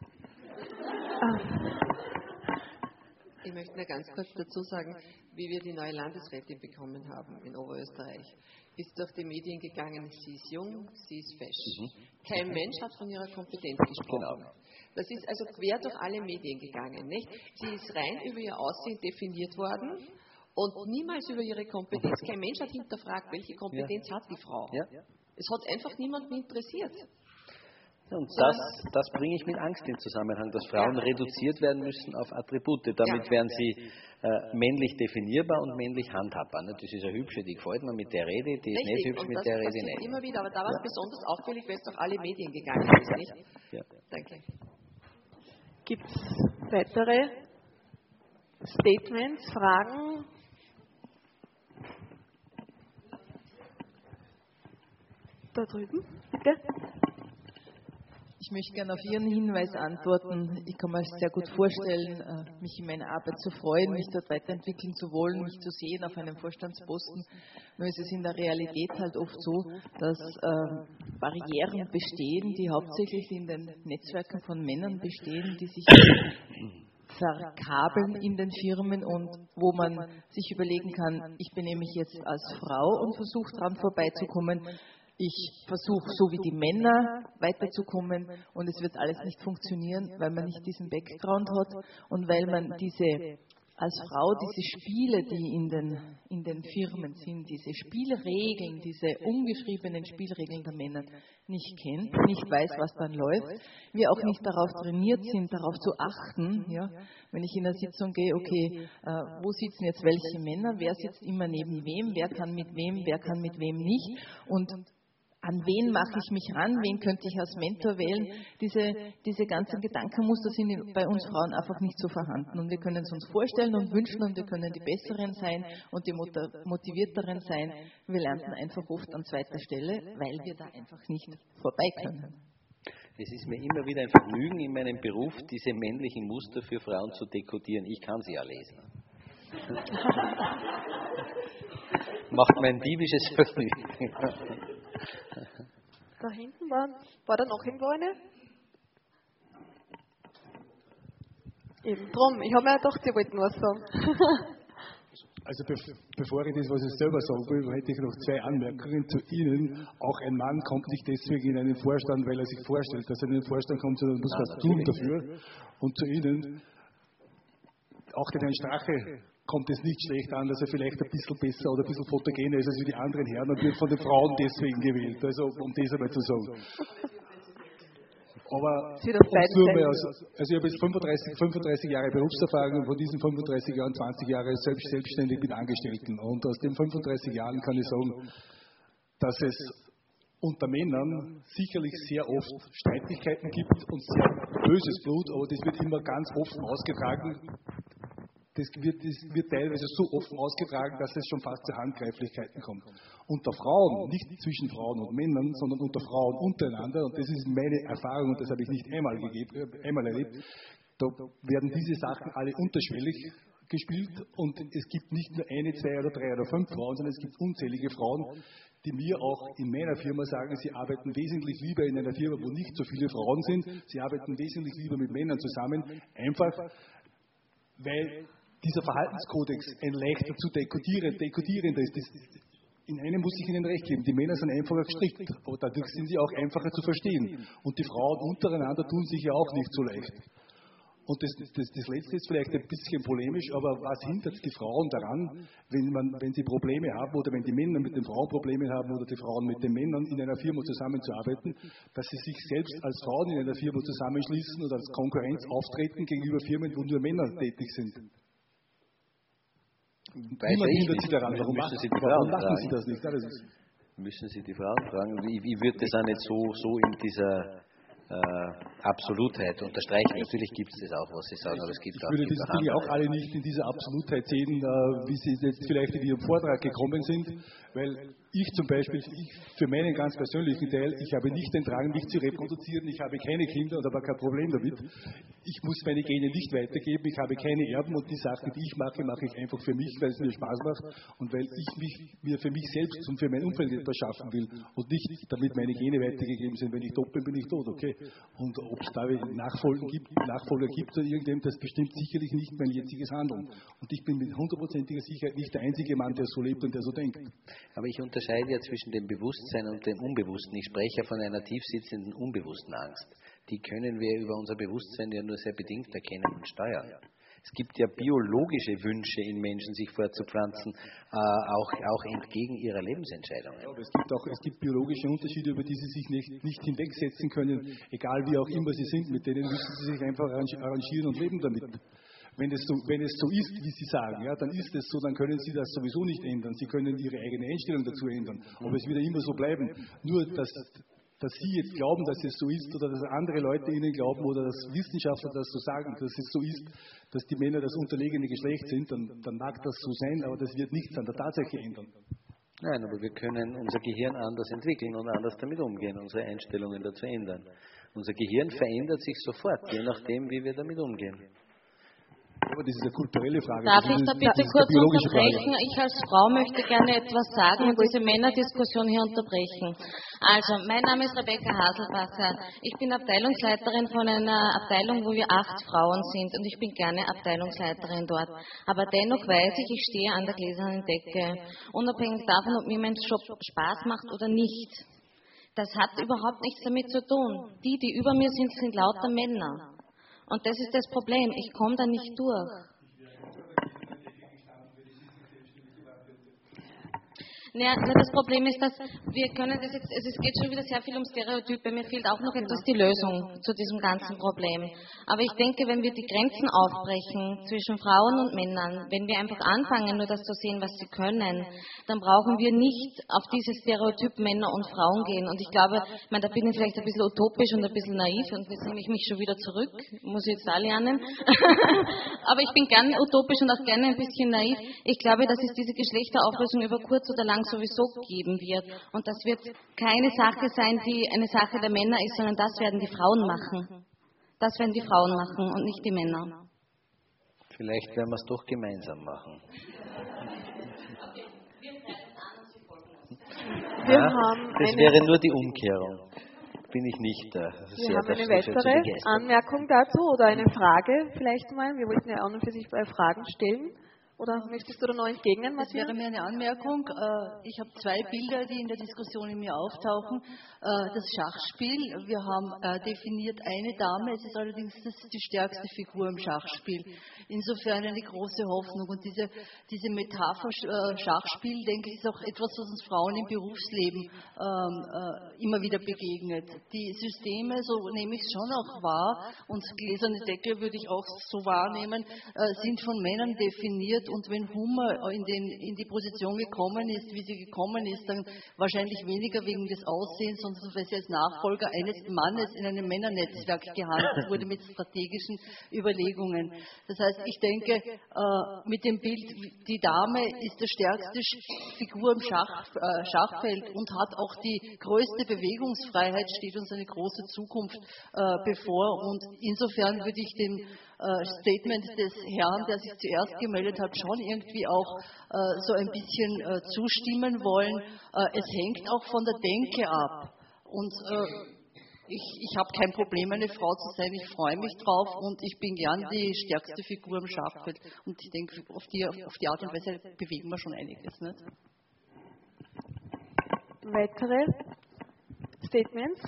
[SPEAKER 8] ich möchte nur ganz kurz dazu sagen, wie wir die neue Landesrätin bekommen haben in Oberösterreich. Ist durch die Medien gegangen, sie ist jung, sie ist fesch. Mhm. Kein Mensch hat von ihrer Kompetenz gesprochen. Genau. Das ist also quer durch alle Medien gegangen. Nicht? Sie ist rein über ihr Aussehen definiert worden und niemals über ihre Kompetenz. Kein Mensch hat hinterfragt, welche Kompetenz ja. hat die Frau. Ja. Es hat einfach niemanden interessiert.
[SPEAKER 4] Und das, das bringe ich mit Angst in Zusammenhang, dass Frauen ja. reduziert werden müssen auf Attribute. Damit ja. werden sie äh, männlich definierbar und männlich handhabbar. Ne? Das ist eine hübsche, die gefällt mir mit der Rede, die ist
[SPEAKER 8] Richtig.
[SPEAKER 4] nicht hübsch
[SPEAKER 8] und
[SPEAKER 4] mit
[SPEAKER 8] das
[SPEAKER 4] der
[SPEAKER 8] passiert
[SPEAKER 4] Rede. Nicht.
[SPEAKER 8] Immer wieder, aber da war es ja. besonders auffällig, weil es durch alle Medien gegangen ist. Nicht?
[SPEAKER 4] Ja.
[SPEAKER 8] Danke.
[SPEAKER 1] Gibt es weitere Statements, Fragen? Da drüben, bitte.
[SPEAKER 9] Ich möchte gerne auf Ihren Hinweis antworten. Ich kann mir sehr gut vorstellen, mich in meiner Arbeit zu freuen, mich dort weiterentwickeln zu wollen, mich zu sehen auf einem Vorstandsposten. Nur ist es in der Realität halt oft so, dass äh, Barrieren bestehen, die hauptsächlich in den Netzwerken von Männern bestehen, die sich verkabeln in den Firmen und wo man sich überlegen kann, ich benehme mich jetzt als Frau und versuche dran vorbeizukommen. Ich versuche, so wie die Männer, weiterzukommen und es wird alles nicht funktionieren, weil man nicht diesen Background hat und weil man diese, als Frau diese Spiele, die in den, in den Firmen sind, diese Spielregeln, diese ungeschriebenen Spielregeln der Männer nicht kennt, nicht weiß, was dann läuft, wir auch nicht darauf trainiert sind, darauf zu achten, ja, wenn ich in eine Sitzung gehe, okay, äh, wo sitzen jetzt welche Männer, wer sitzt immer neben wem, wer kann mit wem, wer kann mit wem nicht und an wen mache ich mich ran, wen könnte ich als Mentor wählen? Diese, diese ganzen Gedankenmuster sind bei uns Frauen einfach nicht so vorhanden. Und wir können es uns vorstellen und wünschen und wir können die Besseren sein und die Motivierteren sein. Wir landen einfach oft an zweiter Stelle, weil wir da einfach nicht vorbei können.
[SPEAKER 4] Es ist mir immer wieder ein Vergnügen in meinem Beruf, diese männlichen Muster für Frauen zu dekodieren. Ich kann sie ja lesen. Macht mein diebisches Vergnügen.
[SPEAKER 1] Da hinten war, war da noch irgendwo eine? Eben drum, ich habe mir gedacht, Sie wollten was sagen.
[SPEAKER 10] Also bevor ich das, was ich selber sagen will, hätte ich noch zwei Anmerkungen zu Ihnen. Auch ein Mann kommt nicht deswegen in einen Vorstand, weil er sich vorstellt, dass er in den Vorstand kommt, sondern muss was tun dafür. Und zu Ihnen, auch den Herrn Strache kommt es nicht schlecht an, dass er vielleicht ein bisschen besser oder ein bisschen fotogener ist als die anderen Herren und wird von den Frauen deswegen gewählt. Also um das einmal zu sagen. Aber also, also ich habe jetzt fünfunddreißig, fünfunddreißig Jahre Berufserfahrung und von diesen fünfunddreißig Jahren zwanzig Jahre selbst, selbstständig mit Angestellten. Und aus den fünfunddreißig Jahren kann ich sagen, dass es unter Männern sicherlich sehr oft Streitigkeiten gibt und sehr böses Blut, aber das wird immer ganz offen ausgetragen. Das wird, das wird teilweise so offen ausgetragen, dass es schon fast zu Handgreiflichkeiten kommt. Unter Frauen, nicht zwischen Frauen und Männern, sondern unter Frauen untereinander, und das ist meine Erfahrung, und das habe ich nicht einmal, gegeben, einmal erlebt, da werden diese Sachen alle unterschwellig gespielt, und es gibt nicht nur eine, zwei oder drei oder fünf Frauen, sondern es gibt unzählige Frauen, die mir auch in meiner Firma sagen, sie arbeiten wesentlich lieber in einer Firma, wo nicht so viele Frauen sind, sie arbeiten wesentlich lieber mit Männern zusammen, einfach weil dieser Verhaltenskodex ein leichter zu dekodierender ist. Das, in einem muss ich Ihnen recht geben, die Männer sind einfacher gestrickt, aber dadurch sind sie auch einfacher zu verstehen. Und die Frauen untereinander tun sich ja auch nicht so leicht. Und das, das, das Letzte ist vielleicht ein bisschen polemisch, aber was hindert die Frauen daran, wenn, man, wenn sie Probleme haben oder wenn die Männer mit den Frauen Probleme haben oder die Frauen mit den Männern in einer Firma zusammenzuarbeiten, dass sie sich selbst als Frauen in einer Firma zusammenschließen oder als Konkurrenz auftreten gegenüber Firmen, wo nur Männer tätig sind? Niemand hindert Sie daran. Warum machen Sie, warum machen Sie das nicht? Ja, das ist
[SPEAKER 4] müssen Sie die Frauen fragen. Ich, ich würde das auch nicht so, so in dieser äh, Absolutheit unterstreichen. Natürlich gibt es das auch, was Sie sagen, aber es gibt
[SPEAKER 10] ich
[SPEAKER 4] auch
[SPEAKER 10] würde diese Dinge auch alle nicht in dieser Absolutheit sehen, äh, wie Sie jetzt vielleicht in Ihrem Vortrag gekommen sind, weil ich zum Beispiel, ich, für meinen ganz persönlichen Teil, ich habe nicht den Drang, mich zu reproduzieren, ich habe keine Kinder und habe kein Problem damit. Ich muss meine Gene nicht weitergeben, ich habe keine Erben und die Sachen, die ich mache, mache ich einfach für mich, weil es mir Spaß macht und weil ich mich mir für mich selbst und für mein Umfeld etwas schaffen will und nicht, damit meine Gene weitergegeben sind. Wenn ich tot bin, bin ich tot, okay. Und ob es da Nachfolgen gibt, Nachfolger gibt oder irgendjemand, das bestimmt sicherlich nicht mein jetziges Handeln. Und ich bin mit hundertprozentiger Sicherheit nicht der einzige Mann, der so lebt und der so denkt.
[SPEAKER 4] Aber ich unterscheide ja zwischen dem Bewusstsein und dem Unbewussten. Ich spreche ja von einer tief sitzenden, unbewussten Angst. Die können wir über unser Bewusstsein ja nur sehr bedingt erkennen und steuern. Es gibt ja biologische Wünsche in Menschen, sich fortzupflanzen, äh, auch, auch entgegen ihrer Lebensentscheidungen.
[SPEAKER 10] Ja, aber es gibt auch es gibt biologische Unterschiede, über die Sie sich nicht, nicht hinwegsetzen können, egal wie auch immer Sie sind. Mit denen müssen Sie sich einfach arrangieren und leben damit. Wenn es, so, wenn es so ist, wie Sie sagen, ja, dann ist es so, dann können Sie das sowieso nicht ändern. Sie können Ihre eigene Einstellung dazu ändern. Aber es wird ja immer so bleiben. Nur, dass, dass Sie jetzt glauben, dass es so ist oder dass andere Leute Ihnen glauben oder dass Wissenschaftler das so sagen, dass es so ist, dass die Männer das unterlegene Geschlecht sind, dann, dann mag das so sein, aber das wird nichts an der Tatsache ändern.
[SPEAKER 4] Nein, aber wir können unser Gehirn anders entwickeln und anders damit umgehen, unsere Einstellungen dazu ändern. Unser Gehirn verändert sich sofort, je nachdem, wie wir damit umgehen.
[SPEAKER 10] Aber das ist eine kulturelle Frage.
[SPEAKER 6] Darf ich da bitte kurz unterbrechen? Ich als Frau möchte gerne etwas sagen und diese Männerdiskussion hier unterbrechen. Also, mein Name ist Rebecca Haselbacher. Ich bin Abteilungsleiterin von einer Abteilung, wo wir acht Frauen sind und ich bin gerne Abteilungsleiterin dort. Aber dennoch weiß ich, ich stehe an der gläsernen Decke. Unabhängig davon, ob mir mein Job Spaß macht oder nicht. Das hat überhaupt nichts damit zu tun. Die, die über mir sind, sind lauter Männer. Und das ist das Problem. Ich komme da nicht durch. Naja, das Problem ist, dass wir können das jetzt, also es geht schon wieder sehr viel um Stereotype, mir fehlt auch noch etwas die Lösung zu diesem ganzen Problem. Aber ich denke, wenn wir die Grenzen aufbrechen zwischen Frauen und Männern, wenn wir einfach anfangen, nur das zu sehen, was sie können, dann brauchen wir nicht auf diese Stereotypen Männer und Frauen gehen. Und ich glaube, ich meine, da bin ich vielleicht ein bisschen utopisch und ein bisschen naiv und jetzt nehme ich mich schon wieder zurück, muss ich jetzt da lernen. Aber ich bin gerne utopisch und auch gerne ein bisschen naiv. Ich glaube, dass es diese Geschlechterauflösung über kurz oder lang sowieso geben wird. Und das wird keine Sache sein, die eine Sache der Männer ist, sondern das werden die Frauen machen. Das werden die Frauen machen und nicht die Männer.
[SPEAKER 4] Vielleicht werden wir es doch gemeinsam machen.
[SPEAKER 1] Wir
[SPEAKER 4] ja,
[SPEAKER 1] haben
[SPEAKER 4] das
[SPEAKER 1] eine,
[SPEAKER 4] wäre nur die Umkehrung. Bin ich nicht da.
[SPEAKER 1] Wir haben eine weitere Anmerkung dazu oder eine Frage vielleicht mal. Wir wollten ja auch noch für sich bei Fragen stellen. Oder möchtest du da noch entgegnen,
[SPEAKER 11] Das
[SPEAKER 1] Martina?
[SPEAKER 11] wäre mir eine Anmerkung. Äh, Ich habe zwei Bilder, die in der Diskussion in mir auftauchen. Äh, Das Schachspiel, wir haben äh, definiert eine Dame, es ist allerdings das ist die stärkste Figur im Schachspiel. Insofern eine große Hoffnung. Und diese, diese Metapher äh, Schachspiel, denke ich, ist auch etwas, was uns Frauen im Berufsleben ähm, äh, immer wieder begegnet. Die Systeme, so nehme ich es schon auch wahr, und gläserne Deckel würde ich auch so wahrnehmen, äh, sind von Männern definiert. Und wenn Hummer in, den, in die Position gekommen ist, wie sie gekommen ist, dann wahrscheinlich weniger wegen des Aussehens, sondern weil sie als Nachfolger eines Mannes in einem Männernetzwerk gehandelt wurde mit strategischen Überlegungen. Das heißt, ich denke, äh, mit dem Bild, die Dame ist die stärkste Figur im Schach, äh, Schachfeld und hat auch die größte Bewegungsfreiheit, steht uns eine große Zukunft äh, bevor. Und insofern würde ich dem äh, Statement des Herrn, der sich zuerst gemeldet hat, schon irgendwie auch äh, so ein bisschen äh, zustimmen wollen. Äh, es hängt auch von der Denke ab. Und äh, ich, ich habe kein Problem, eine Frau zu sein. Ich freue mich drauf und ich bin gern die stärkste Figur im Schachfeld. Und ich denke, auf die, auf die Art und Weise bewegen wir schon einiges. Nicht?
[SPEAKER 1] Weitere Statements?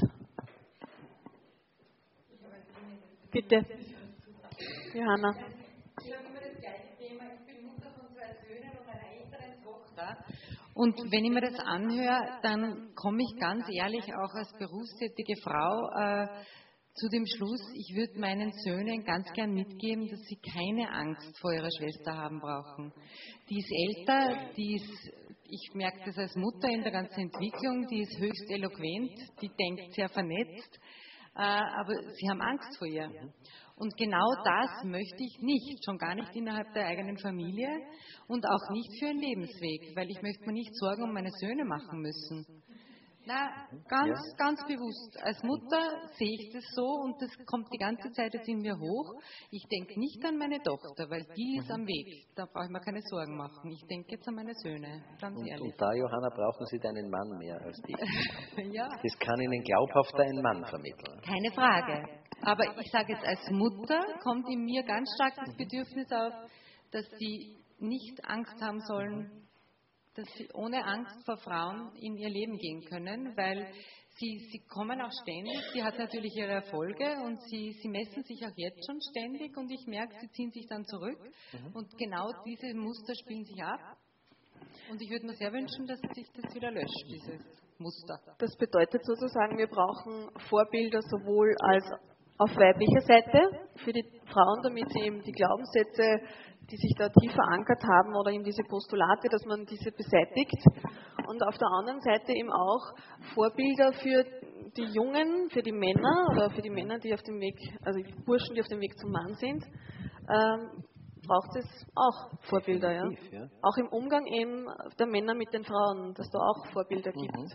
[SPEAKER 1] Bitte. Johanna.
[SPEAKER 12] Ich habe immer das gleiche Thema. Ich bin Mutter von zwei Söhnen und einer älteren Tochter. Und wenn ich mir das anhöre, dann komme ich ganz ehrlich auch als berufstätige Frau äh, zu dem Schluss, ich würde meinen Söhnen ganz gern mitgeben, dass sie keine Angst vor ihrer Schwester haben brauchen. Die ist älter, die ist, ich merke das als Mutter in der ganzen Entwicklung, die ist höchst eloquent, die denkt sehr vernetzt, äh, aber sie haben Angst vor ihr. Und genau das möchte ich nicht, schon gar nicht innerhalb der eigenen Familie und auch nicht für einen Lebensweg, weil ich möchte mir nicht Sorgen um meine Söhne machen müssen. Na, ganz, ganz bewusst. Als Mutter sehe ich das so und das kommt die ganze Zeit jetzt in mir hoch. Ich denke nicht an meine Tochter, weil die ist am Weg. Da brauche ich mir keine Sorgen machen. Ich denke jetzt an meine Söhne, ganz
[SPEAKER 4] und,
[SPEAKER 12] ehrlich.
[SPEAKER 4] Und da, Johanna, brauchen Sie deinen Mann mehr als dich.
[SPEAKER 12] Ja.
[SPEAKER 4] Das kann Ihnen glaubhafter ein Mann vermitteln.
[SPEAKER 12] Keine Frage. Aber ich sage jetzt, als Mutter kommt in mir ganz stark das Bedürfnis auf, dass sie nicht Angst haben sollen, dass sie ohne Angst vor Frauen in ihr Leben gehen können, weil sie, sie kommen auch ständig, sie hat natürlich ihre Erfolge und sie, sie messen sich auch jetzt schon ständig und ich merke, sie ziehen sich dann zurück mhm. und genau diese Muster spielen sich ab und ich würde mir sehr wünschen, dass sich das wieder löscht, dieses Muster.
[SPEAKER 1] Das bedeutet sozusagen, wir brauchen Vorbilder sowohl als auf weiblicher Seite für die Frauen, damit sie eben die Glaubenssätze, die sich da tief verankert haben oder eben diese Postulate, dass man diese beseitigt. Und auf der anderen Seite eben auch Vorbilder für die Jungen, für die Männer oder für die Männer, die auf dem Weg, also die Burschen, die auf dem Weg zum Mann sind, ähm, braucht es auch Vorbilder. Ja? Ja. Auch im Umgang eben der Männer mit den Frauen, dass da auch Vorbilder gibt. Mhm.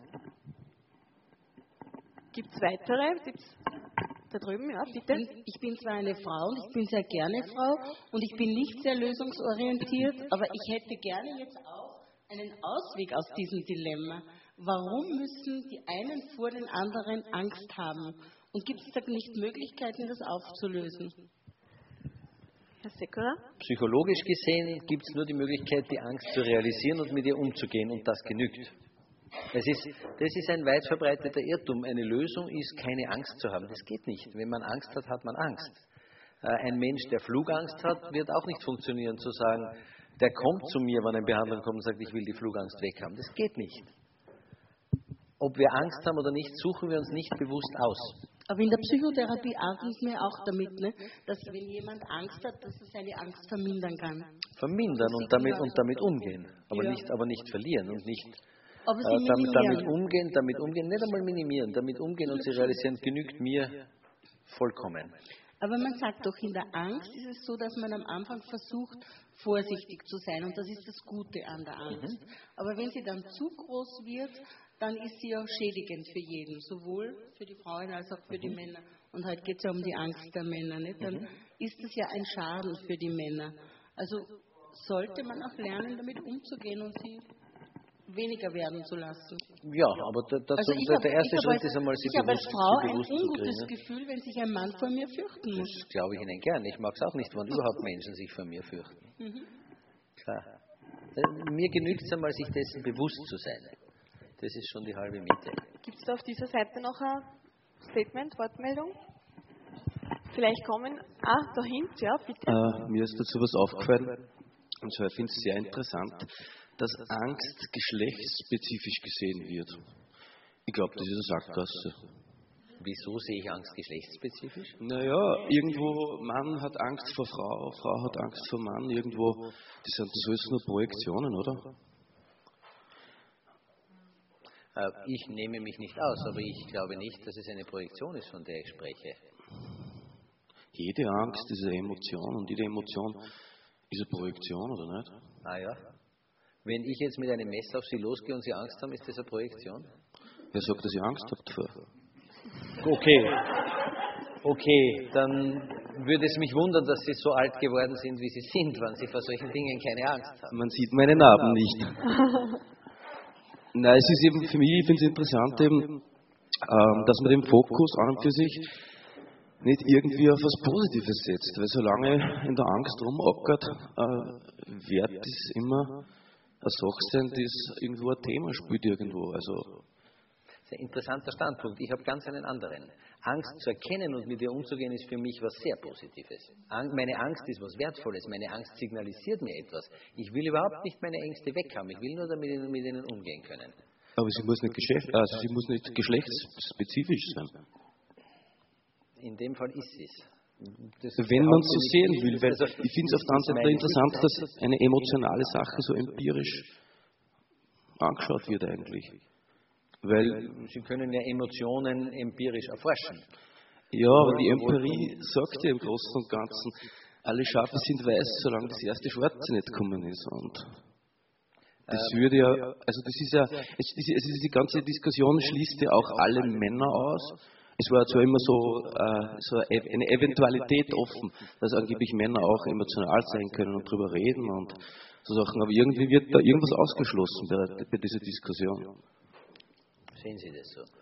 [SPEAKER 1] Gibt es weitere? Gibt's da drüben, ja, bitte.
[SPEAKER 13] Ich bin zwar eine Frau und ich bin sehr gerne Frau und ich bin nicht sehr lösungsorientiert, aber ich hätte gerne jetzt auch einen Ausweg aus diesem Dilemma. Warum müssen die einen vor den anderen Angst haben? Und gibt es da nicht Möglichkeiten, das aufzulösen?
[SPEAKER 1] Herr Sekura?
[SPEAKER 4] Psychologisch gesehen gibt es nur die Möglichkeit, die Angst zu realisieren und mit ihr umzugehen und das genügt. Das ist, das ist ein weit verbreiteter Irrtum. Eine Lösung ist, keine Angst zu haben. Das geht nicht. Wenn man Angst hat, hat man Angst. Ein Mensch, der Flugangst hat, wird auch nicht funktionieren, zu sagen, der kommt zu mir, wenn eine Behandlung kommt und sagt, ich will die Flugangst weghaben. Das geht nicht. Ob wir Angst haben oder nicht, suchen wir uns nicht bewusst aus.
[SPEAKER 13] Aber in der Psychotherapie arbeiten wir auch damit, ne, dass wenn jemand Angst hat, dass er seine Angst vermindern kann.
[SPEAKER 4] Vermindern und damit, und damit umgehen. Aber, ja. nicht, aber nicht verlieren und nicht...
[SPEAKER 13] Aber sie
[SPEAKER 4] äh, damit, damit umgehen, damit umgehen, nicht einmal minimieren, damit umgehen und sie realisieren, genügt mir vollkommen.
[SPEAKER 13] Aber man sagt doch, in der Angst ist es so, dass man am Anfang versucht, vorsichtig zu sein und das ist das Gute an der Angst. Mhm. Aber wenn sie dann zu groß wird, dann ist sie auch schädigend für jeden, sowohl für die Frauen als auch für die mhm. Männer. Und heute geht es ja um die Angst der Männer, nicht? Dann mhm. ist es ja ein Schaden für die Männer. Also sollte man auch lernen, damit umzugehen und sie weniger werden zu lassen.
[SPEAKER 4] Ja, aber da, dazu, also
[SPEAKER 13] hab,
[SPEAKER 4] der erste Schritt
[SPEAKER 13] als,
[SPEAKER 4] ist einmal, sich
[SPEAKER 13] ich habe als Frau ein ungutes
[SPEAKER 4] kriegen,
[SPEAKER 13] Gefühl, wenn sich ein Mann vor mir fürchten muss.
[SPEAKER 4] Das glaube ich Ihnen gern. Ich mag es auch nicht, wenn überhaupt Menschen sich vor mir fürchten. Mhm. Klar. Mir genügt es einmal, sich dessen bewusst zu sein. Das ist schon die halbe Miete.
[SPEAKER 1] Gibt es da auf dieser Seite noch ein Statement, Wortmeldung? Vielleicht kommen, ah, dahinter, ja, bitte.
[SPEAKER 14] Äh, mir ist dazu was aufgefallen, und zwar finde ich es sehr interessant, dass Angst geschlechtsspezifisch gesehen wird. Ich glaube, das ist eine Sackgasse.
[SPEAKER 4] Wieso sehe ich Angst geschlechtsspezifisch?
[SPEAKER 14] Naja, irgendwo Mann hat Angst vor Frau, Frau hat Angst vor Mann, irgendwo, das sind das alles nur Projektionen, oder?
[SPEAKER 4] Äh, ich nehme mich nicht aus, aber ich glaube nicht, dass es eine Projektion ist, von der ich spreche.
[SPEAKER 14] Jede Angst ist eine Emotion und jede Emotion ist eine Projektion, oder nicht?
[SPEAKER 4] Ah ja. Wenn ich jetzt mit einem Messer auf Sie losgehe und Sie Angst haben, ist das eine Projektion?
[SPEAKER 14] Wer sagt, dass ihr Angst habt davor?
[SPEAKER 4] Okay. Okay, dann würde es mich wundern, dass Sie so alt geworden sind, wie Sie sind, wenn Sie vor solchen Dingen keine Angst haben.
[SPEAKER 14] Man sieht meine Narben nicht. Nein, es ist eben für mich, ich finde es interessant, eben, ähm, dass man den Fokus an und für sich nicht irgendwie auf was Positives setzt, weil solange in der Angst rumackert, äh, wird das immer eine Sache sein, das irgendwo ein Thema spielt irgendwo. Also,
[SPEAKER 4] das ist ein interessanter Standpunkt. Ich habe ganz einen anderen. Angst zu erkennen und mit ihr umzugehen, ist für mich was sehr Positives. Meine Angst ist was Wertvolles. Meine Angst signalisiert mir etwas. Ich will überhaupt nicht meine Ängste weghaben. Ich will nur damit mit ihnen umgehen können.
[SPEAKER 14] Aber sie muss nicht, Geschlecht, also sie muss nicht geschlechtsspezifisch sein.
[SPEAKER 4] In dem Fall ist sie es.
[SPEAKER 14] Wenn man es so sehen will, weil also, ich finde es auf der anderen Seite interessant, dass eine emotionale Sache so empirisch angeschaut wird eigentlich. Weil
[SPEAKER 4] Sie können ja Emotionen empirisch erforschen.
[SPEAKER 14] Ja, aber die Empirie sagt ja im Großen und Ganzen, alle Schafe sind weiß, solange das erste Schwarze nicht gekommen ist. Und das würde ja, also das ist ja, es, diese, also diese ganze Diskussion schließt ja auch alle Männer aus. Es war zwar immer so, äh, so eine Eventualität offen, dass angeblich Männer auch emotional sein können und drüber reden und so Sachen, aber irgendwie wird da irgendwas ausgeschlossen bei, bei dieser Diskussion.
[SPEAKER 4] Sehen Sie das so?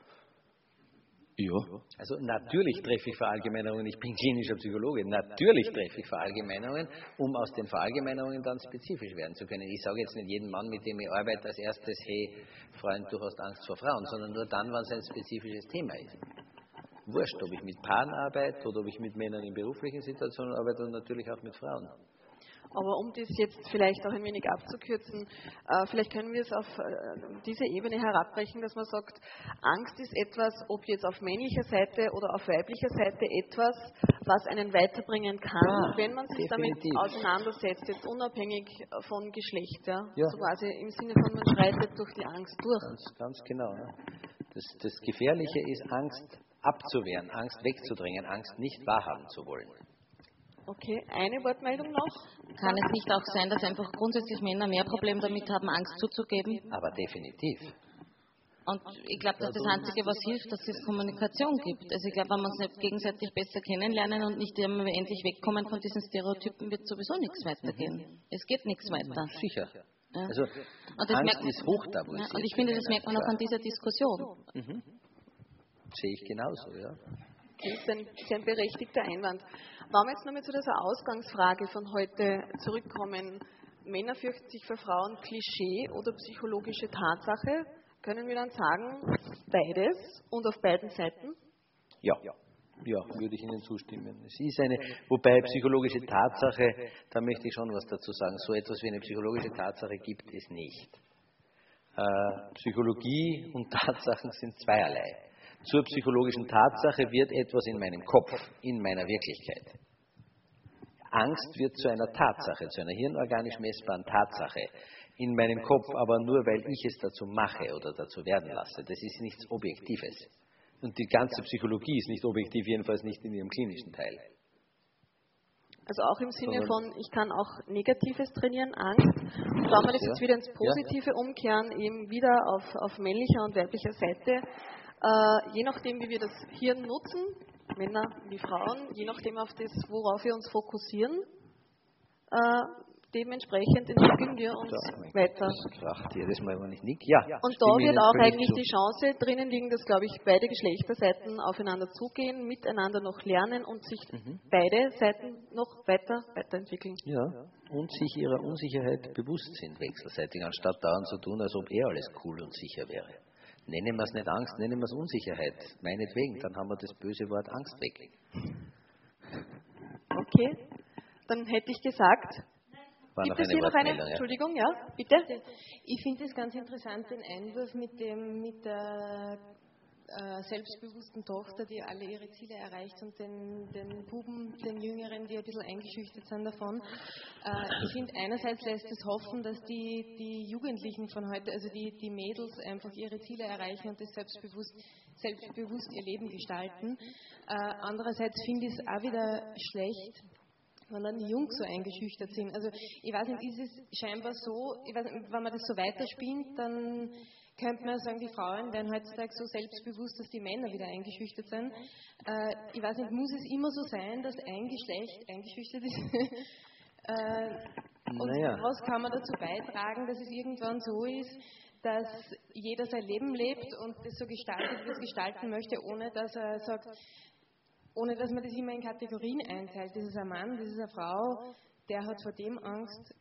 [SPEAKER 14] Ja.
[SPEAKER 4] Also natürlich treffe ich Verallgemeinerungen, ich bin klinischer Psychologe, natürlich treffe ich Verallgemeinerungen, um aus den Verallgemeinerungen dann spezifisch werden zu können. Ich sage jetzt nicht jedem Mann, mit dem ich arbeite, als erstes, hey, Freund, du hast Angst vor Frauen, sondern nur dann, wenn es ein spezifisches Thema ist. Wurscht, ob ich mit Paaren arbeite oder ob ich mit Männern in beruflichen Situationen arbeite und natürlich auch mit Frauen.
[SPEAKER 1] Aber um das jetzt vielleicht auch ein wenig abzukürzen, äh, vielleicht können wir es auf äh, diese Ebene herabbrechen, dass man sagt, Angst ist etwas, ob jetzt auf männlicher Seite oder auf weiblicher Seite, etwas, was einen weiterbringen kann, ah, wenn man sich definitiv. damit auseinandersetzt, jetzt unabhängig von Geschlecht. Ja? Ja. Also quasi im Sinne von, man schreitet durch die Angst durch.
[SPEAKER 4] Ganz, ganz genau. Ja. Das, das Gefährliche ist, Angst abzuwehren, Angst wegzudrängen, Angst nicht wahrhaben zu wollen.
[SPEAKER 1] Okay, eine Wortmeldung noch?
[SPEAKER 6] Kann es nicht auch sein, dass einfach grundsätzlich Männer mehr Probleme damit haben, Angst zuzugeben?
[SPEAKER 4] Aber definitiv.
[SPEAKER 6] Und ich glaube, dass das Einzige, was hilft, dass es Kommunikation gibt. Also ich glaube, wenn wir uns nicht gegenseitig besser kennenlernen und nicht immer endlich wegkommen von diesen Stereotypen, wird sowieso nichts weitergehen. Mhm. Es geht nichts weiter.
[SPEAKER 4] Sicher.
[SPEAKER 6] Ja.
[SPEAKER 4] Also
[SPEAKER 6] und das
[SPEAKER 4] Angst
[SPEAKER 6] merkt,
[SPEAKER 4] ist hochtabuisiert.
[SPEAKER 6] Ja, und ich finde, das merkt man auch an dieser Diskussion.
[SPEAKER 4] Mhm. Sehe ich genauso, ja.
[SPEAKER 1] Das ist ein, ist ein berechtigter Einwand. Wenn wir jetzt nochmal zu dieser Ausgangsfrage von heute zurückkommen, Männer fürchten sich vor Frauen, Klischee oder psychologische Tatsache, können wir dann sagen, beides und auf beiden Seiten?
[SPEAKER 4] Ja, ja, ja, würde ich Ihnen zustimmen. Es ist eine, wobei psychologische Tatsache, da möchte ich schon was dazu sagen, so etwas wie eine psychologische Tatsache gibt es nicht. Äh, Psychologie und Tatsachen sind zweierlei. Zur psychologischen Tatsache wird etwas in meinem Kopf, in meiner Wirklichkeit. Angst wird zu einer Tatsache, zu einer hirnorganisch messbaren Tatsache. In meinem Kopf aber nur, weil ich es dazu mache oder dazu werden lasse. Das ist nichts Objektives. Und die ganze Psychologie ist nicht objektiv, jedenfalls nicht in ihrem klinischen Teil.
[SPEAKER 1] Also auch im Sinne von, ich kann auch Negatives trainieren, Angst. Und wenn wir das jetzt wieder ins Positive umkehren, eben wieder auf, auf männlicher und weiblicher Seite, Äh, je nachdem, wie wir das Hirn nutzen, Männer wie Frauen, je nachdem, auf das, worauf wir uns fokussieren, äh, dementsprechend entwickeln wir uns
[SPEAKER 4] Ja, mein
[SPEAKER 1] weiter.
[SPEAKER 4] Gott, das kracht jedes Mal, wenn ich nick. Ja,
[SPEAKER 1] Und da
[SPEAKER 4] stimme
[SPEAKER 1] wird
[SPEAKER 4] Ihnen
[SPEAKER 1] auch
[SPEAKER 4] völlig
[SPEAKER 1] eigentlich
[SPEAKER 4] zu.
[SPEAKER 1] die Chance drinnen liegen, dass, glaube ich, beide Geschlechterseiten aufeinander zugehen, miteinander noch lernen und sich
[SPEAKER 4] Mhm.
[SPEAKER 1] beide Seiten noch weiter weiterentwickeln.
[SPEAKER 4] Ja, und sich ihrer Unsicherheit bewusst sind wechselseitig, anstatt daran zu tun, als ob eh alles cool und sicher wäre. Nennen wir es nicht Angst, nennen wir es Unsicherheit. Meinetwegen, dann haben wir das böse Wort Angst weg.
[SPEAKER 1] Okay, dann hätte ich gesagt,
[SPEAKER 4] War
[SPEAKER 1] gibt
[SPEAKER 4] noch
[SPEAKER 1] es
[SPEAKER 4] eine
[SPEAKER 1] hier noch eine,
[SPEAKER 4] Wortmeldung, ja?
[SPEAKER 1] Entschuldigung, ja, bitte?
[SPEAKER 15] Ich finde es ganz interessant, den Einwurf mit, dem, mit der äh, selbstbewussten Tochter, die alle ihre Ziele erreicht, und den, den Buben, den Jüngeren, die ein bisschen eingeschüchtert sind davon. Äh, ich finde, einerseits lässt es hoffen, dass die, die Jugendlichen von heute, also die, die Mädels, einfach ihre Ziele erreichen und das selbstbewusst, selbstbewusst ihr Leben gestalten. Äh, andererseits finde ich es auch wieder schlecht, wenn dann die Jungs so eingeschüchtert sind. Also ich weiß nicht, ist es scheinbar so, ich weiß nicht, wenn man das so weiterspinnt, dann könnte man sagen, die Frauen werden heutzutage so selbstbewusst, dass die Männer wieder eingeschüchtert sind. Äh, ich weiß nicht, muss es immer so sein, dass ein Geschlecht eingeschüchtert ist? äh, und
[SPEAKER 4] Naja.
[SPEAKER 15] was kann man dazu beitragen, dass es irgendwann so ist, dass jeder sein Leben lebt und das so gestaltet, wie es gestalten möchte, ohne dass er sagt, ohne dass man das immer in Kategorien einteilt. Das ist ein Mann, das ist eine Frau, der hat vor dem Angst.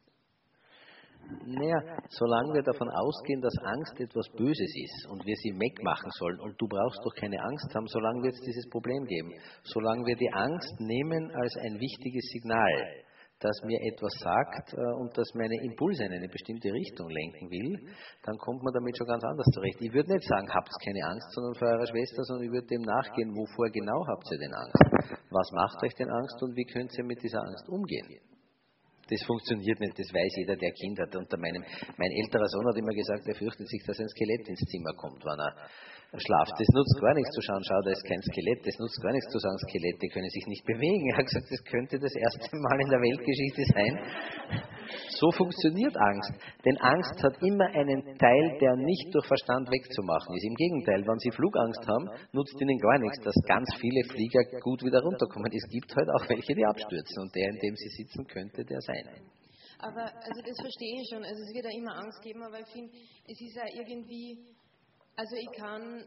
[SPEAKER 4] Naja, solange wir davon ausgehen, dass Angst etwas Böses ist und wir sie wegmachen sollen und du brauchst doch keine Angst haben, solange wird es dieses Problem geben. Solange wir die Angst nehmen als ein wichtiges Signal, das mir etwas sagt äh, und das meine Impulse in eine bestimmte Richtung lenken will, dann kommt man damit schon ganz anders zurecht. Ich würde nicht sagen, habt keine Angst, sondern vor eurer Schwester, sondern ich würde dem nachgehen, wovor genau habt ihr denn Angst? Was macht euch denn Angst und wie könnt ihr mit dieser Angst umgehen? Das funktioniert nicht, das weiß jeder, der Kind hat. Unter meinem, mein älterer Sohn hat immer gesagt, er fürchtet sich, dass ein Skelett ins Zimmer kommt, wenn er schlaft. Das nutzt gar nichts zu schauen, schau, da ist kein Skelett. Das nutzt gar nichts zu sagen, Skelette können sich nicht bewegen. Er hat gesagt, das könnte das erste Mal in der Weltgeschichte sein. So funktioniert Angst. Denn Angst hat immer einen Teil, der nicht durch Verstand wegzumachen ist. Im Gegenteil, wenn Sie Flugangst haben, nutzt Ihnen gar nichts, dass ganz viele Flieger gut wieder runterkommen. Es gibt halt auch welche, die abstürzen. Und der, in dem Sie sitzen, könnte der sein.
[SPEAKER 15] Aber also das verstehe ich schon. Also es wird ja immer Angst geben, aber ich finde, es ist ja irgendwie, also ich kann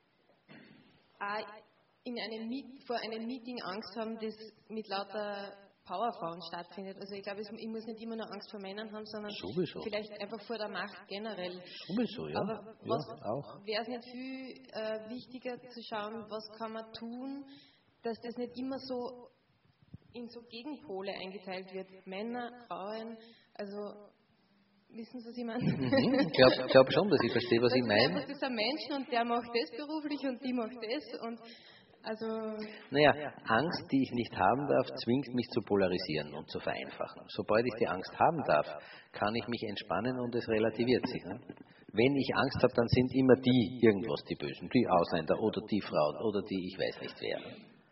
[SPEAKER 15] auch in einem Meet, vor einem Meeting Angst haben, das mit lauter Powerfrauen stattfindet. Also ich glaube, ich muss nicht immer nur Angst vor Männern haben, sondern
[SPEAKER 4] Sowieso.
[SPEAKER 15] vielleicht einfach vor der Macht generell.
[SPEAKER 4] Sowieso, ja.
[SPEAKER 15] Aber was
[SPEAKER 4] ja, auch.
[SPEAKER 15] wäre es nicht viel äh, wichtiger zu schauen, was kann man tun, dass das nicht immer so in so Gegenpole eingeteilt wird. Männer, Frauen, also wissen Sie, was ich meine?
[SPEAKER 4] Mhm, ich glaube glaub schon, dass ich verstehe, was
[SPEAKER 15] das
[SPEAKER 4] ich meine.
[SPEAKER 15] Das ist ein Mensch und der macht das beruflich und die macht das und also...
[SPEAKER 4] Naja, Angst, die ich nicht haben darf, zwingt mich zu polarisieren und zu vereinfachen. Sobald ich die Angst haben darf, kann ich mich entspannen und es relativiert sich. Ne? Wenn ich Angst habe, dann sind immer die irgendwas die Bösen, die Ausländer oder die Frauen oder die ich weiß nicht wer.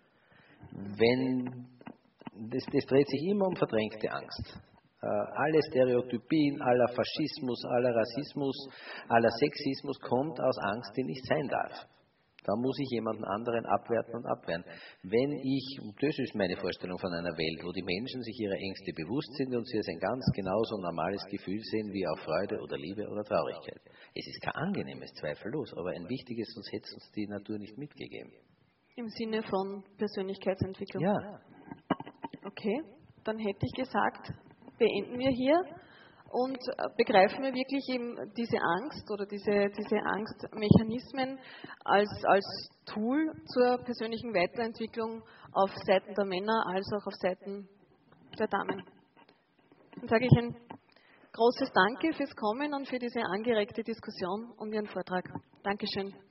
[SPEAKER 4] Wenn Das, das dreht sich immer um verdrängte Angst. Äh, alle Stereotypien, aller Faschismus, aller Rassismus, aller Sexismus kommt aus Angst, die nicht sein darf. Da muss ich jemanden anderen abwerten und abwehren. Wenn ich, und das ist meine Vorstellung von einer Welt, wo die Menschen sich ihrer Ängste bewusst sind und sie als ein ganz genauso normales Gefühl sehen wie auch Freude oder Liebe oder Traurigkeit. Es ist kein angenehmes, zweifellos, aber ein wichtiges, sonst hätte es uns die Natur nicht mitgegeben.
[SPEAKER 1] Im Sinne von Persönlichkeitsentwicklung?
[SPEAKER 4] Ja.
[SPEAKER 1] Okay, dann hätte ich gesagt, beenden wir hier und begreifen wir wirklich eben diese Angst oder diese, diese Angstmechanismen als, als Tool zur persönlichen Weiterentwicklung auf Seiten der Männer als auch auf Seiten der Damen. Dann sage ich ein großes Danke fürs Kommen und für diese angeregte Diskussion und Ihren Vortrag. Dankeschön.